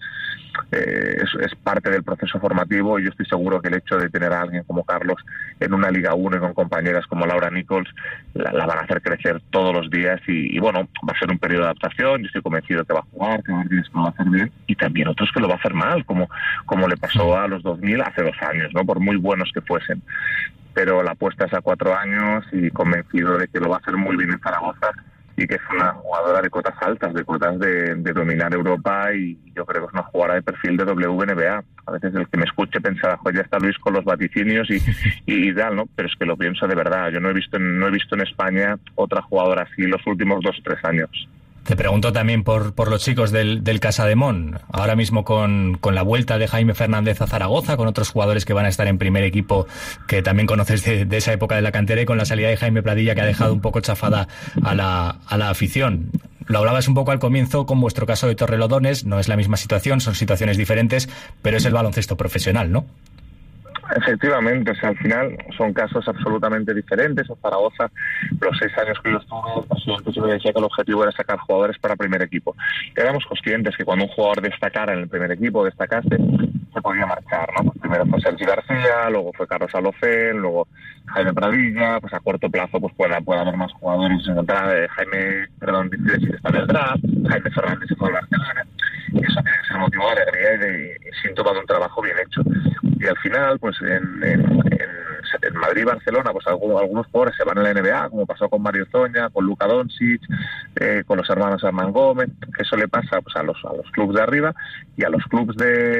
eh, es, es parte del proceso formativo, y yo estoy seguro que el hecho de tener a alguien como Carlos en una Liga uno y con compañeras como Laura Nichols la, la van a hacer crecer todos los días, y, y bueno, va a ser un periodo de adaptación. Yo estoy convencido que va a jugar, que va a que lo va a hacer bien, y también otros que lo va a hacer mal, como, como le pasó a los dos mil hace dos años, ¿no? Por muy buenos que fuesen. Pero la apuesta es a cuatro años, y convencido de que lo va a hacer muy bien en Zaragoza, y que es una jugadora de cotas altas, de cotas de, de dominar Europa, y yo creo que es una jugadora de perfil de W N B A. A veces el que me escuche pensará, joder, ya está Luis con los vaticinios y, y, y tal, ¿no? Pero es que lo pienso de verdad. Yo no he visto, no he visto en España otra jugadora así los últimos dos o tres años. Te pregunto también por, por los chicos del, del Casademón, ahora mismo con, con la vuelta de Jaime Fernández a Zaragoza, con otros jugadores que van a estar en primer equipo, que también conoces de, de esa época de la cantera, y con la salida de Jaime Pradilla, que ha dejado un poco chafada a la, a la afición. Lo hablabas un poco al comienzo con vuestro caso de Torrelodones, no es la misma situación, son situaciones diferentes, pero es el baloncesto profesional, ¿no? Efectivamente, o sea, al final son casos absolutamente diferentes. En Zaragoza, los seis años que yo estuve, el presidente siempre decía que el objetivo era sacar jugadores para primer equipo. Éramos conscientes que cuando un jugador destacara en el primer equipo, destacase, se podía marchar, ¿no? Pues primero fue Sergi García, luego fue Carlos Alocén, luego Jaime Pradilla. Pues a corto plazo pues puede, puede haber más jugadores. Encontrar Jaime, perdón, decide si está en el draft, Jaime Fernández se fue al Barcelona. Y eso tiene que ser motivo de alegría y de y síntoma de un trabajo bien hecho. Y al final, pues en, en, en, en Madrid y Barcelona, pues algunos, algunos jugadores se van a la N B A, como pasó con Mario Zoña, con Luka Doncic, eh, con los hermanos Herman Gómez. Eso le pasa pues a los a los clubes de arriba, y a los clubes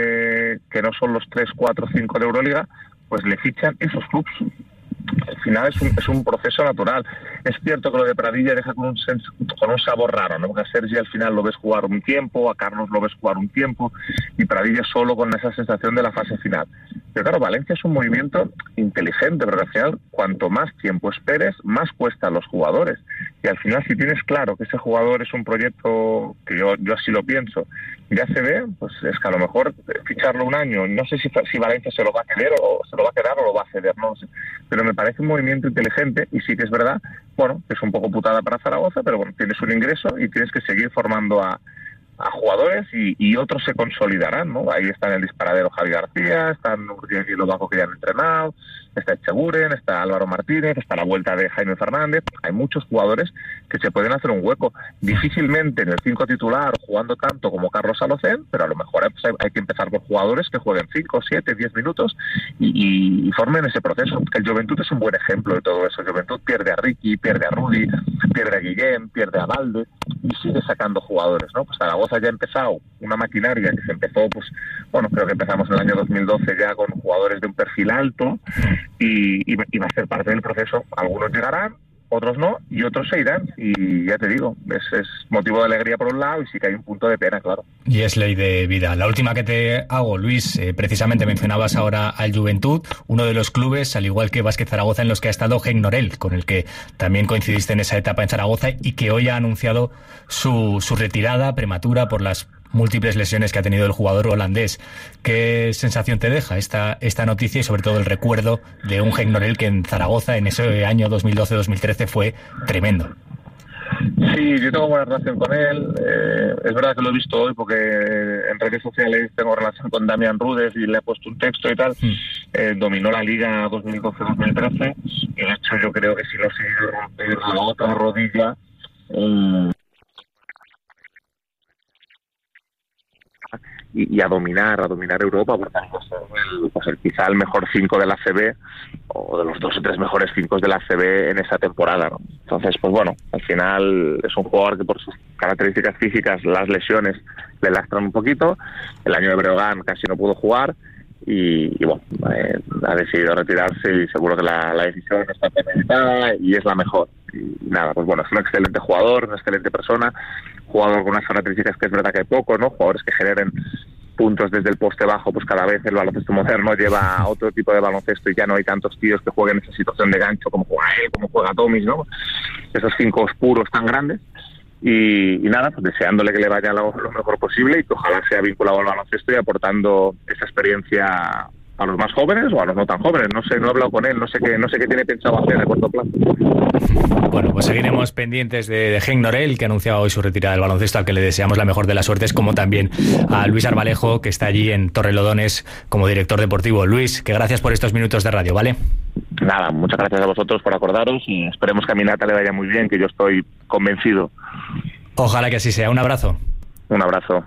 de que no son los tres, cuatro, cinco de Euroliga, pues le fichan esos clubes. Al final es un, es un proceso natural. Es cierto que lo de Pradilla deja con un, sens, con un sabor raro, ¿no? Porque a Sergi al final lo ves jugar un tiempo, a Carlos lo ves jugar un tiempo, y Pradilla solo con esa sensación de la fase final. Pero claro, Valencia es un movimiento inteligente, porque al final cuanto más tiempo esperes, más cuesta a los jugadores. Y al final, si tienes claro que ese jugador es un proyecto, que yo, yo así lo pienso, ya se ve, pues es que a lo mejor ficharlo un año, no sé si, si Valencia se lo va a quedar o se lo va a quedar o lo va a ceder, no sé. Pero me parece un movimiento inteligente, y sí que es verdad, bueno, que es un poco putada para Zaragoza, pero bueno, tienes un ingreso y tienes que seguir formando a, a jugadores, y, y otros se consolidarán, ¿no? Ahí está en el disparadero Javi García, están Urdiel y Lobaco, que ya han entrenado, está Echeguren, está Álvaro Martínez, está la vuelta de Jaime Fernández. Hay muchos jugadores que se pueden hacer un hueco, difícilmente en el cinco titular jugando tanto como Carlos Alocén, pero a lo mejor hay, hay que empezar por jugadores que jueguen cinco, siete, diez minutos y, y, y formen ese proceso. El Juventud es un buen ejemplo de todo eso. El Juventud pierde a Ricky, pierde a Rudy, pierde a Guillén, pierde a Valde, y sigue sacando jugadores, ¿no? Pues Zaragoza ya ha empezado una maquinaria que se empezó, pues bueno, creo que empezamos en el año dos mil doce ya con jugadores de un perfil alto, y, y, y va a ser parte del proceso. Algunos llegarán, otros no, y otros se irán, y ya te digo, es, es motivo de alegría por un lado, y sí que hay un punto de pena, claro. Y es ley de vida. La última que te hago, Luis, eh, precisamente mencionabas ahora al Juventud, uno de los clubes, al igual que Básquet Zaragoza, en los que ha estado Genk Norel, con el que también coincidiste en esa etapa en Zaragoza, y que hoy ha anunciado su, su retirada prematura por las múltiples lesiones que ha tenido el jugador holandés. ¿Qué sensación te deja esta, esta noticia, y sobre todo el recuerdo de un Genk Norel que en Zaragoza en ese año dos mil doce dos mil trece fue tremendo? Sí, yo tengo buena relación con él. Eh, es verdad que lo he visto hoy porque en redes sociales tengo relación con Damián Rudes y le he puesto un texto y tal. Mm. Eh, dominó la Liga dos mil doce dos mil trece, y de hecho yo creo que si no se romper la otra rodilla, eh, Y, y a dominar, a dominar Europa, porque pues, el, pues el, quizá el mejor cinco de la A C B, o de los dos o tres mejores cinco de la A C B en esa temporada, ¿no? Entonces, pues bueno, al final es un jugador que por sus características físicas, las lesiones le lastran un poquito. El año de Breogán casi no pudo jugar, y, y bueno, eh, ha decidido retirarse, y seguro que la, la decisión está premeditada y es la mejor. Y nada, pues bueno, es un excelente jugador, una excelente persona, jugador con unas características que es verdad que hay poco, ¿no? Jugadores que generen puntos desde el poste bajo, pues cada vez el baloncesto moderno lleva a otro tipo de baloncesto, y ya no hay tantos tíos que jueguen esa situación de gancho como juega él, como juega Tomis, ¿no? Esos cinco oscuros tan grandes. Y, y nada, pues deseándole que le vaya lo, lo mejor posible, y que ojalá sea vinculado al baloncesto y aportando esa experiencia a los más jóvenes o a los no tan jóvenes. No sé, no he hablado con él, no sé qué, no sé qué tiene pensado hacer a corto plazo. Bueno, pues seguiremos pendientes de, de Genk Norell, que ha anunciado hoy su retirada del baloncesto, al que le deseamos la mejor de las suertes, como también a Luis Arbalejo, que está allí en Torrelodones como director deportivo. Luis, que gracias por estos minutos de radio, ¿vale? Nada, muchas gracias a vosotros por acordaros y esperemos que a Minata le vaya muy bien, que yo estoy convencido. Ojalá que así sea. Un abrazo. Un abrazo.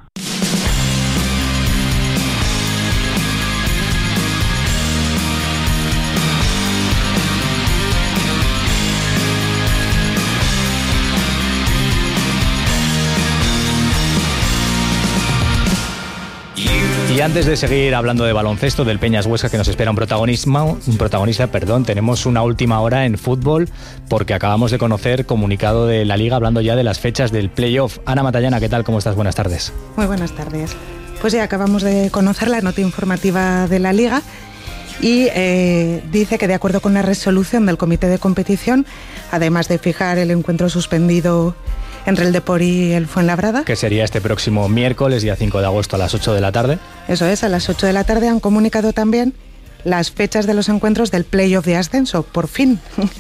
Y antes de seguir hablando de baloncesto, del Peñas Huesca, que nos espera un protagonismo, un protagonista, perdón, tenemos una última hora en fútbol, porque acabamos de conocer comunicado de la Liga hablando ya de las fechas del playoff. Ana Matallana, ¿qué tal? ¿Cómo estás? Buenas tardes. Muy buenas tardes. Pues ya acabamos de conocer la nota informativa de la Liga y eh, dice que de acuerdo con la resolución del comité de competición, además de fijar el encuentro suspendido entre el Depor y el Fuenlabrada, que sería este próximo miércoles, día cinco de agosto a las ocho de la tarde. Eso es, a las ocho de la tarde han comunicado también las fechas de los encuentros del playoff de ascenso, por fin.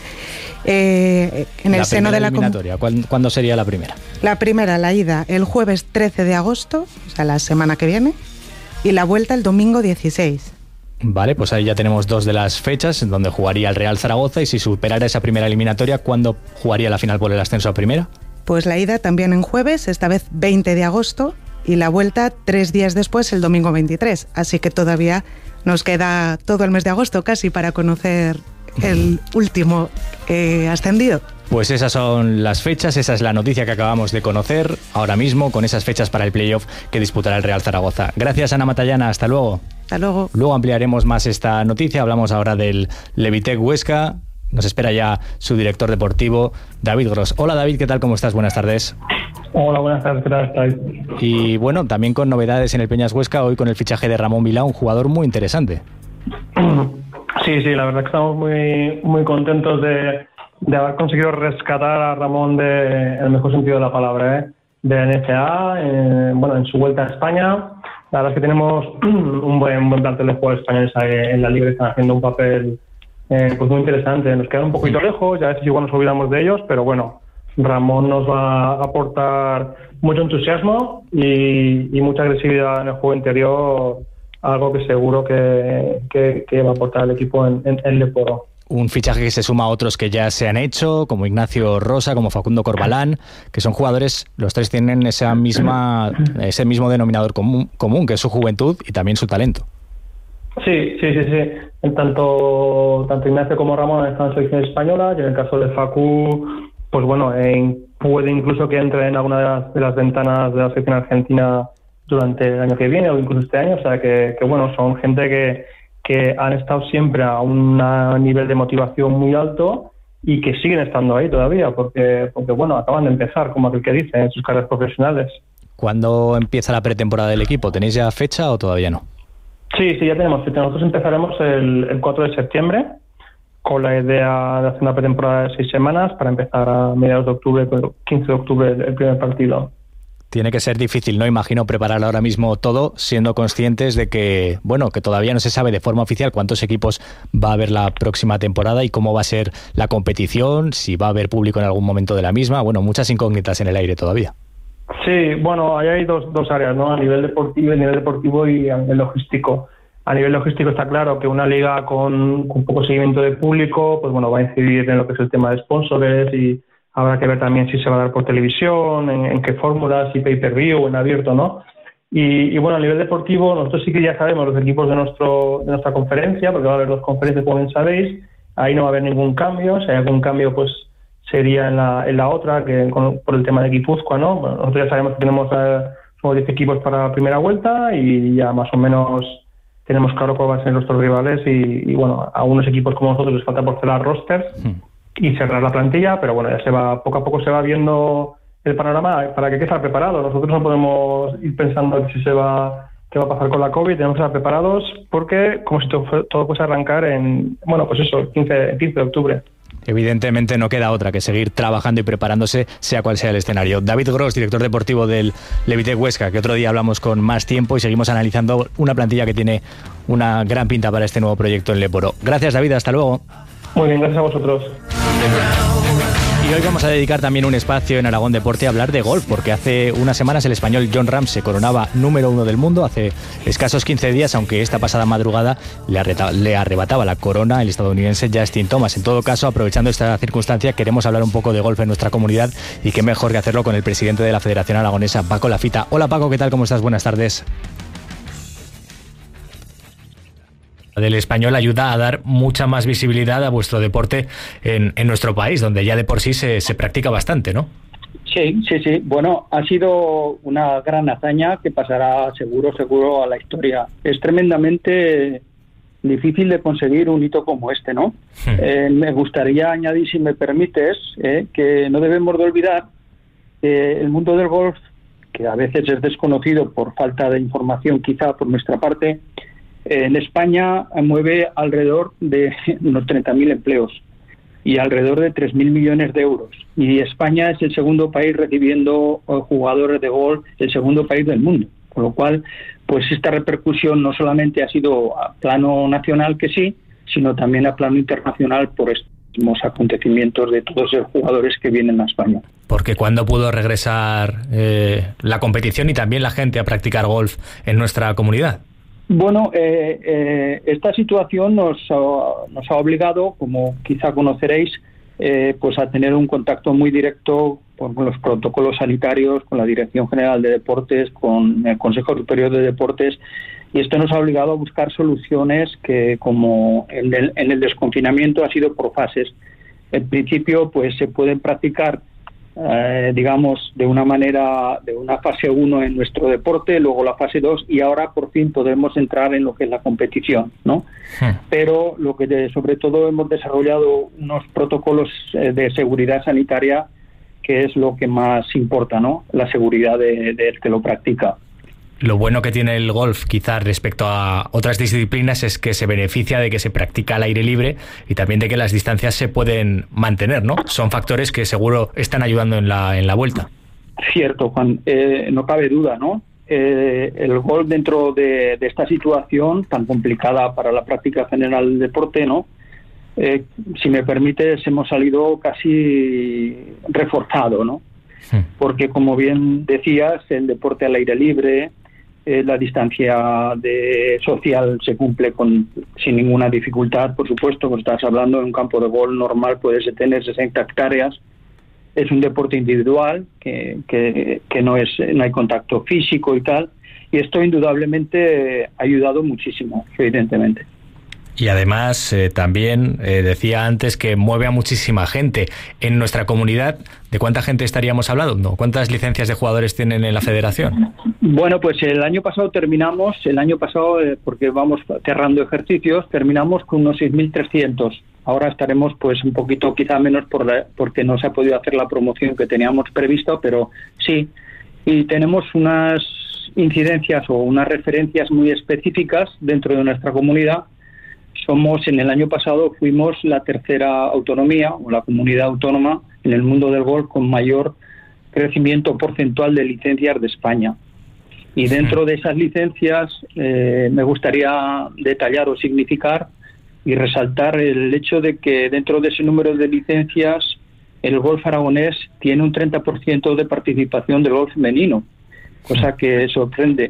eh, en el la seno de la eliminatoria, ¿cuándo, ¿cuándo sería la primera? La primera, la ida, el jueves trece de agosto, o sea, la semana que viene, y la vuelta el domingo dieciséis. Vale, pues ahí ya tenemos dos de las fechas en donde jugaría el Real Zaragoza, y si superara esa primera eliminatoria, ¿cuándo jugaría la final por el ascenso a primera? Pues la ida también en jueves, esta vez veinte de agosto, y la vuelta tres días después, el domingo veintitrés. Así que todavía nos queda todo el mes de agosto casi para conocer el último eh, ascendido. Pues esas son las fechas, esa es la noticia que acabamos de conocer ahora mismo, con esas fechas para el playoff que disputará el Real Zaragoza. Gracias, Ana Matallana, hasta luego. Hasta luego. Luego ampliaremos más esta noticia, hablamos ahora del Levitec Huesca. Nos espera ya su director deportivo, David Gros. Hola David, ¿qué tal? ¿Cómo estás? Buenas tardes. Hola, buenas tardes, ¿qué tal estáis? Y bueno, también con novedades en el Peñas Huesca, hoy con el fichaje de Ramón Milá, un jugador muy interesante. Sí, sí, la verdad que estamos muy, muy contentos de, de haber conseguido rescatar a Ramón de, en el mejor sentido de la palabra, ¿eh? de la N C A, eh, bueno, en su vuelta a España. La verdad es que tenemos un buen, un buen plantel de jugadores españoles en la liga, están haciendo un papel Eh, pues muy interesante. Nos quedan un poquito lejos, ya a veces igual nos olvidamos de ellos, pero bueno, Ramón nos va a aportar mucho entusiasmo y, y mucha agresividad en el juego interior, algo que seguro que, que, que va a aportar al equipo en, en, en Leporo. Un fichaje que se suma a otros que ya se han hecho, como Ignacio Rosa, como Facundo Corbalán, que son jugadores, los tres tienen esa misma, ese mismo denominador común, común, que es su juventud y también su talento. Sí, sí, sí, sí. En tanto, tanto Ignacio como Ramón están en selección española, y en el caso de Facu, pues bueno, en, puede incluso que entre en alguna de las, de las ventanas de la selección argentina durante el año que viene o incluso este año. O sea que, que bueno, son gente que, que han estado siempre a un nivel de motivación muy alto y que siguen estando ahí todavía, porque, porque bueno, acaban de empezar, como aquel que dice, en sus carreras profesionales. ¿Cuándo empieza la pretemporada del equipo? ¿Tenéis ya fecha o todavía no? Sí, sí, ya tenemos fecha. Nosotros empezaremos el, el cuatro de septiembre con la idea de hacer una pretemporada de seis semanas para empezar a mediados de octubre, quince de octubre, el primer partido. Tiene que ser difícil, ¿no? Imagino preparar ahora mismo todo, siendo conscientes de que, bueno, que todavía no se sabe de forma oficial cuántos equipos va a haber la próxima temporada y cómo va a ser la competición, si va a haber público en algún momento de la misma. Bueno, muchas incógnitas en el aire todavía. Sí, bueno, ahí hay dos, dos áreas, ¿no? A nivel deportivo, a nivel deportivo y a nivel logístico. A nivel logístico está claro que una liga con, con poco seguimiento de público, pues bueno, va a incidir en lo que es el tema de sponsors y habrá que ver también si se va a dar por televisión, en, en qué fórmulas, si pay-per-view o en abierto, ¿no? Y, y bueno, a nivel deportivo, nosotros sí que ya sabemos los equipos de nuestro de nuestra conferencia, porque va a haber dos conferencias, como bien sabéis, ahí no va a haber ningún cambio, si hay algún cambio, pues sería en la, en la otra, que con, por el tema de Guipúzcoa, ¿no? Bueno, nosotros ya sabemos que tenemos eh, somos diez equipos para la primera vuelta y ya más o menos tenemos claro cuáles van a ser nuestros rivales y, y bueno, a unos equipos como nosotros les falta por cerrar rosters y cerrar la plantilla, pero bueno, ya se va, poco a poco se va viendo el panorama para que hay que estar preparado. Nosotros no podemos ir pensando que si se va, qué va a pasar con la COVID, tenemos que estar preparados porque como si todo, todo fuese a arrancar en, bueno, pues eso, quince de octubre. evidentemente no queda otra que seguir trabajando y preparándose, sea cual sea el escenario. David Gros, director deportivo del Levitec Huesca, que otro día hablamos con más tiempo y seguimos analizando una plantilla que tiene una gran pinta para este nuevo proyecto en Léporo. Gracias, David, hasta luego. Muy bien, gracias a vosotros. Y hoy vamos a dedicar también un espacio en Aragón Deporte a hablar de golf, porque hace unas semanas el español Jon Rahm se coronaba número uno del mundo, hace escasos quince días, aunque esta pasada madrugada le, arreta, le arrebataba la corona el estadounidense Justin Thomas. En todo caso, aprovechando esta circunstancia, queremos hablar un poco de golf en nuestra comunidad, y qué mejor que hacerlo con el presidente de la Federación Aragonesa, Paco Lafita. Hola Paco, ¿qué tal? ¿Cómo estás? Buenas tardes. Del español ayuda a dar mucha más visibilidad a vuestro deporte en, en nuestro país, donde ya de por sí se, se practica bastante, ¿no? Sí, sí, sí. Bueno, ha sido una gran hazaña que pasará seguro, seguro a la historia. Es tremendamente difícil de conseguir un hito como este, ¿no? Hmm. Eh, me gustaría añadir, si me permites, eh, que no debemos de olvidar que el mundo del golf, que a veces es desconocido por falta de información quizá por nuestra parte, en España mueve alrededor de unos treinta mil empleos y alrededor de tres mil millones de euros. Y España es el segundo país recibiendo jugadores de golf, el segundo país del mundo. Con lo cual, pues esta repercusión no solamente ha sido a plano nacional, que sí, sino también a plano internacional por estos mismos acontecimientos de todos los jugadores que vienen a España. Porque ¿cuándo pudo regresar eh, la competición y también la gente a practicar golf en nuestra comunidad? Bueno, eh, eh, esta situación nos ha, nos ha obligado, como quizá conoceréis, eh, pues a tener un contacto muy directo con, con los protocolos sanitarios, con la Dirección General de Deportes, con el Consejo Superior de Deportes, y esto nos ha obligado a buscar soluciones que, como en el, en el desconfinamiento, ha sido por fases. En principio, pues se pueden practicar Eh, digamos, de una manera, de una fase uno en nuestro deporte, luego la fase dos, y ahora por fin podemos entrar en lo que es la competición, ¿no? Sí. Pero lo que de, sobre todo hemos desarrollado unos protocolos eh, de seguridad sanitaria, que es lo que más importa, ¿no? La seguridad del de, de que lo practica. Lo bueno que tiene el golf, quizás respecto a otras disciplinas, es que se beneficia de que se practica al aire libre y también de que las distancias se pueden mantener, ¿no? Son factores que seguro están ayudando en la en la vuelta. Cierto, Juan, eh, no cabe duda, ¿no? Eh, el golf, dentro de, de esta situación tan complicada para la práctica general del deporte, ¿no? Eh, si me permites, hemos salido casi reforzado, ¿no? Sí. Porque, como bien decías, el deporte al aire libre, Eh, la distancia de social se cumple con sin ninguna dificultad, por supuesto. Pues estás hablando de un campo de golf normal, puedes tener sesenta hectáreas. Es un deporte individual, que, que, que no es no hay contacto físico y tal, y esto indudablemente ha ayudado muchísimo, evidentemente. Y además eh, también eh, decía antes que mueve a muchísima gente en nuestra comunidad. ¿De cuánta gente estaríamos hablando? ¿Cuántas licencias de jugadores tienen en la federación? Bueno, pues el año pasado terminamos, el año pasado, eh, porque vamos cerrando ejercicios, terminamos con unos seis mil trescientos. Ahora estaremos pues un poquito quizá menos por la, porque no se ha podido hacer la promoción que teníamos previsto, pero sí. Y tenemos unas incidencias o unas referencias muy específicas dentro de nuestra comunidad. Somos, en el año pasado, fuimos la tercera autonomía o la comunidad autónoma en el mundo del golf con mayor crecimiento porcentual de licencias de España. Y dentro de esas licencias eh, me gustaría detallar o significar y resaltar el hecho de que dentro de ese número de licencias el golf aragonés tiene un treinta por ciento de participación del golf femenino, cosa que sorprende.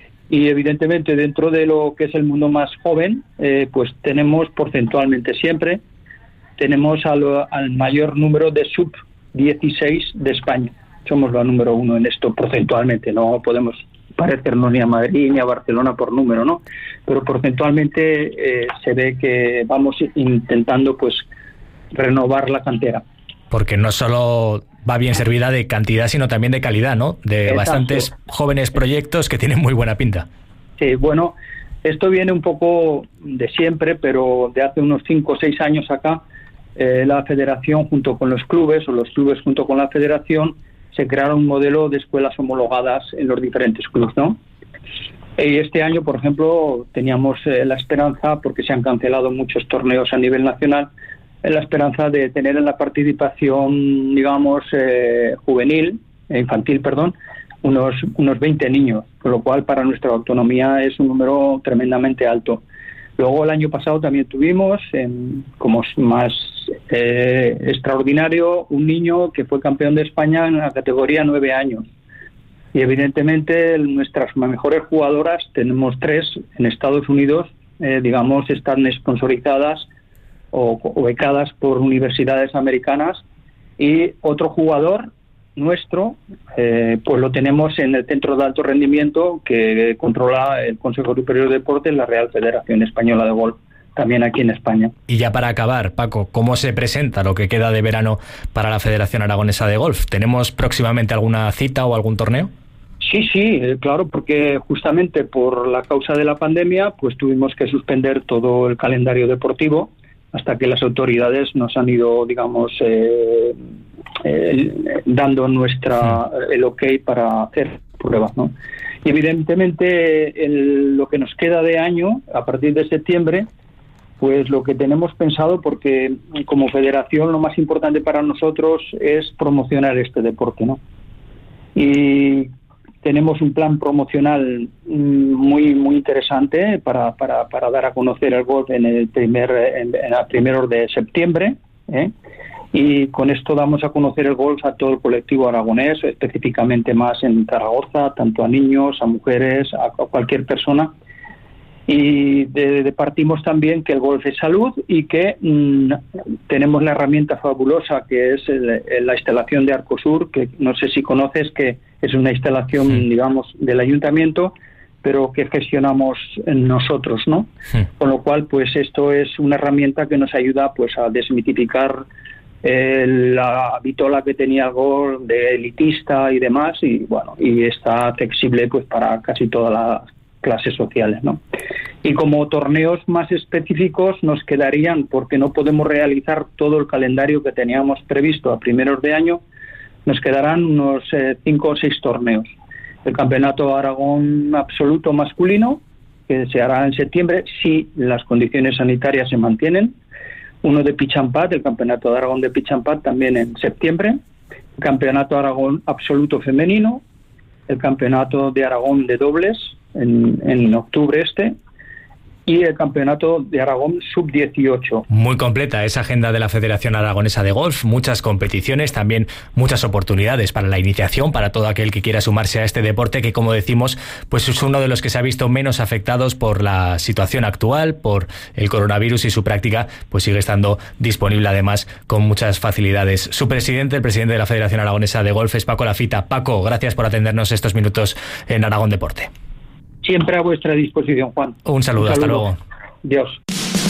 Y evidentemente dentro de lo que es el mundo más joven, eh, pues tenemos porcentualmente siempre, tenemos al, al mayor número de sub dieciséis de España. Somos la número uno en esto porcentualmente, no podemos parecernos ni a Madrid ni a Barcelona por número, ¿no? Pero porcentualmente eh, se ve que vamos intentando pues renovar la cantera. Porque no solo va bien servida de cantidad, sino también de calidad, ¿no? De Exacto. Bastantes jóvenes proyectos que tienen muy buena pinta. Sí, bueno, esto viene un poco de siempre, pero de hace unos cinco o seis años acá, eh, la federación junto con los clubes, o los clubes junto con la federación, se crearon un modelo de escuelas homologadas en los diferentes clubes, ¿no? Y este año, por ejemplo, teníamos eh, la esperanza, porque se han cancelado muchos torneos a nivel nacional, en la esperanza de tener en la participación, digamos, eh, juvenil, eh, infantil, perdón, unos, unos veinte niños, con lo cual para nuestra autonomía es un número tremendamente alto. Luego el año pasado también tuvimos, en, como más eh, extraordinario, un niño que fue campeón de España en la categoría nueve años. Y evidentemente nuestras mejores jugadoras, tenemos tres en Estados Unidos, eh, digamos, están sponsorizadas o, o becadas por universidades americanas, y otro jugador nuestro, eh, pues lo tenemos en el Centro de Alto Rendimiento que controla el Consejo Superior de Deportes, la Real Federación Española de Golf, también aquí en España. Y ya para acabar, Paco, ¿cómo se presenta lo que queda de verano para la Federación Aragonesa de Golf? ¿Tenemos próximamente alguna cita o algún torneo? Sí, sí, claro, porque justamente por la causa de la pandemia, pues tuvimos que suspender todo el calendario deportivo hasta que las autoridades nos han ido, digamos, eh, eh, dando nuestra el ok para hacer pruebas, ¿no? Y evidentemente el, lo que nos queda de año, a partir de septiembre, pues lo que tenemos pensado, porque como federación lo más importante para nosotros es promocionar este deporte, ¿no? Y tenemos un plan promocional muy muy interesante para, para, para dar a conocer el golf en el primer en, en el primero de septiembre, ¿eh? Y con esto damos a conocer el golf a todo el colectivo aragonés, específicamente más en Zaragoza, tanto a niños, a mujeres, a cualquier persona. Y de, de partimos también que el golf es salud y que mmm, tenemos la herramienta fabulosa que es el, el, la instalación de Arcosur, que no sé si conoces, que es una instalación, sí, digamos, del ayuntamiento, pero que gestionamos nosotros, ¿no? Sí. Con lo cual, pues esto es una herramienta que nos ayuda, pues, a desmitificar eh, la vitola que tenía el golf de elitista y demás, y bueno, y está accesible, pues, para casi todas las clases sociales, ¿no? Y como torneos más específicos nos quedarían, porque no podemos realizar todo el calendario que teníamos previsto a primeros de año, nos quedarán unos eh, cinco o seis torneos. El Campeonato Aragón Absoluto Masculino, que se hará en septiembre, si las condiciones sanitarias se mantienen. Uno de Pitch and Putt, el Campeonato de Aragón de Pitch and Putt, también en septiembre. El Campeonato Aragón Absoluto Femenino. El Campeonato de Aragón de Dobles, en, en octubre este. Y el Campeonato de Aragón sub dieciocho. Muy completa esa agenda de la Federación Aragonesa de Golf, muchas competiciones, también muchas oportunidades para la iniciación, para todo aquel que quiera sumarse a este deporte que, como decimos, pues es uno de los que se ha visto menos afectados por la situación actual, por el coronavirus, y su práctica pues sigue estando disponible además con muchas facilidades. Su presidente, el presidente de la Federación Aragonesa de Golf, es Paco Lafita. Paco, gracias por atendernos estos minutos en Aragón Deporte. Siempre a vuestra disposición, Juan. Un saludo, Un saludo. Hasta luego. Dios.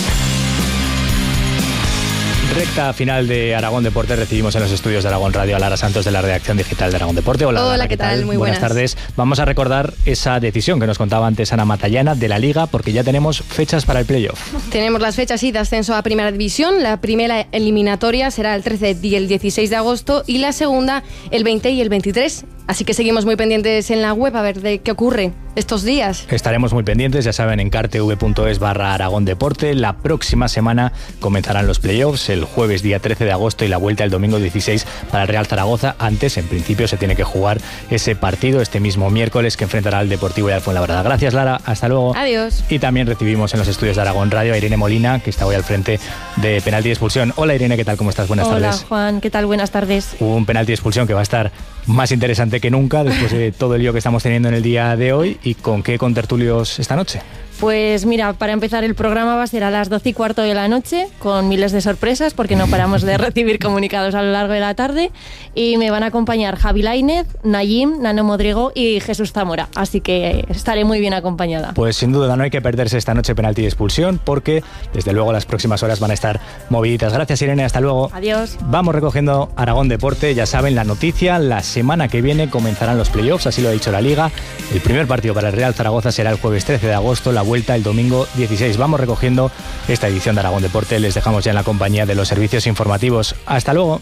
Recta final de Aragón Deporte. Recibimos en los estudios de Aragón Radio a Lara Santos, de la redacción digital de Aragón Deporte. Hola, Hola, Lara, ¿qué, ¿qué tal? tal? Muy buenas. buenas tardes. Vamos a recordar esa decisión que nos contaba antes Ana Matallana de la Liga, porque ya tenemos fechas para el playoff. Tenemos las fechas, sí, de ascenso a Primera División. La primera eliminatoria será el trece y el dieciséis de agosto y la segunda el veinte y el veintitrés. Así que seguimos muy pendientes en la web a ver de qué ocurre estos días. Estaremos muy pendientes, ya saben, en cartv.es barra Aragón Deporte. La próxima semana comenzarán los playoffs, el jueves día trece de agosto y la vuelta el domingo dieciséis para el Real Zaragoza. Antes, en principio, se tiene que jugar ese partido este mismo miércoles que enfrentará al Deportivo y al Fuenlabrada. Gracias, Lara. Hasta luego. Adiós. Y también recibimos en los estudios de Aragón Radio a Irene Molina, que está hoy al frente de penalti y expulsión. Hola, Irene, ¿qué tal? ¿Cómo estás? Buenas Hola, tardes. Hola, Juan. ¿Qué tal? Buenas tardes. Un penalti y expulsión que va a estar más interesante que nunca después de todo el lío que estamos teniendo en el día de hoy. ¿Y con qué contertulios esta noche? Pues mira, para empezar el programa va a ser a las doce y cuarto de la noche, con miles de sorpresas, porque no paramos de recibir comunicados a lo largo de la tarde, y me van a acompañar Javi Lainez, Nayim, Nano Modrigo y Jesús Zamora, así que estaré muy bien acompañada. Pues sin duda no hay que perderse esta noche penalti y expulsión, porque desde luego las próximas horas van a estar moviditas. Gracias, Irene, hasta luego. Adiós. Vamos recogiendo Aragón Deporte, ya saben la noticia, la semana que viene comenzarán los playoffs, así lo ha dicho la Liga. El primer partido para el Real Zaragoza será el jueves trece de agosto, la vuelta el domingo dieciséis. Vamos recogiendo esta edición de Aragón Deporte. Les dejamos ya en la compañía de los servicios informativos. Hasta luego.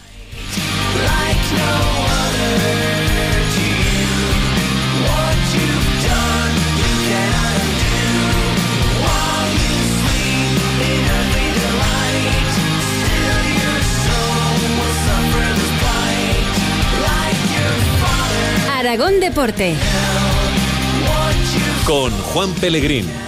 Still Aragón Deporte. Con Juan Pellegrín.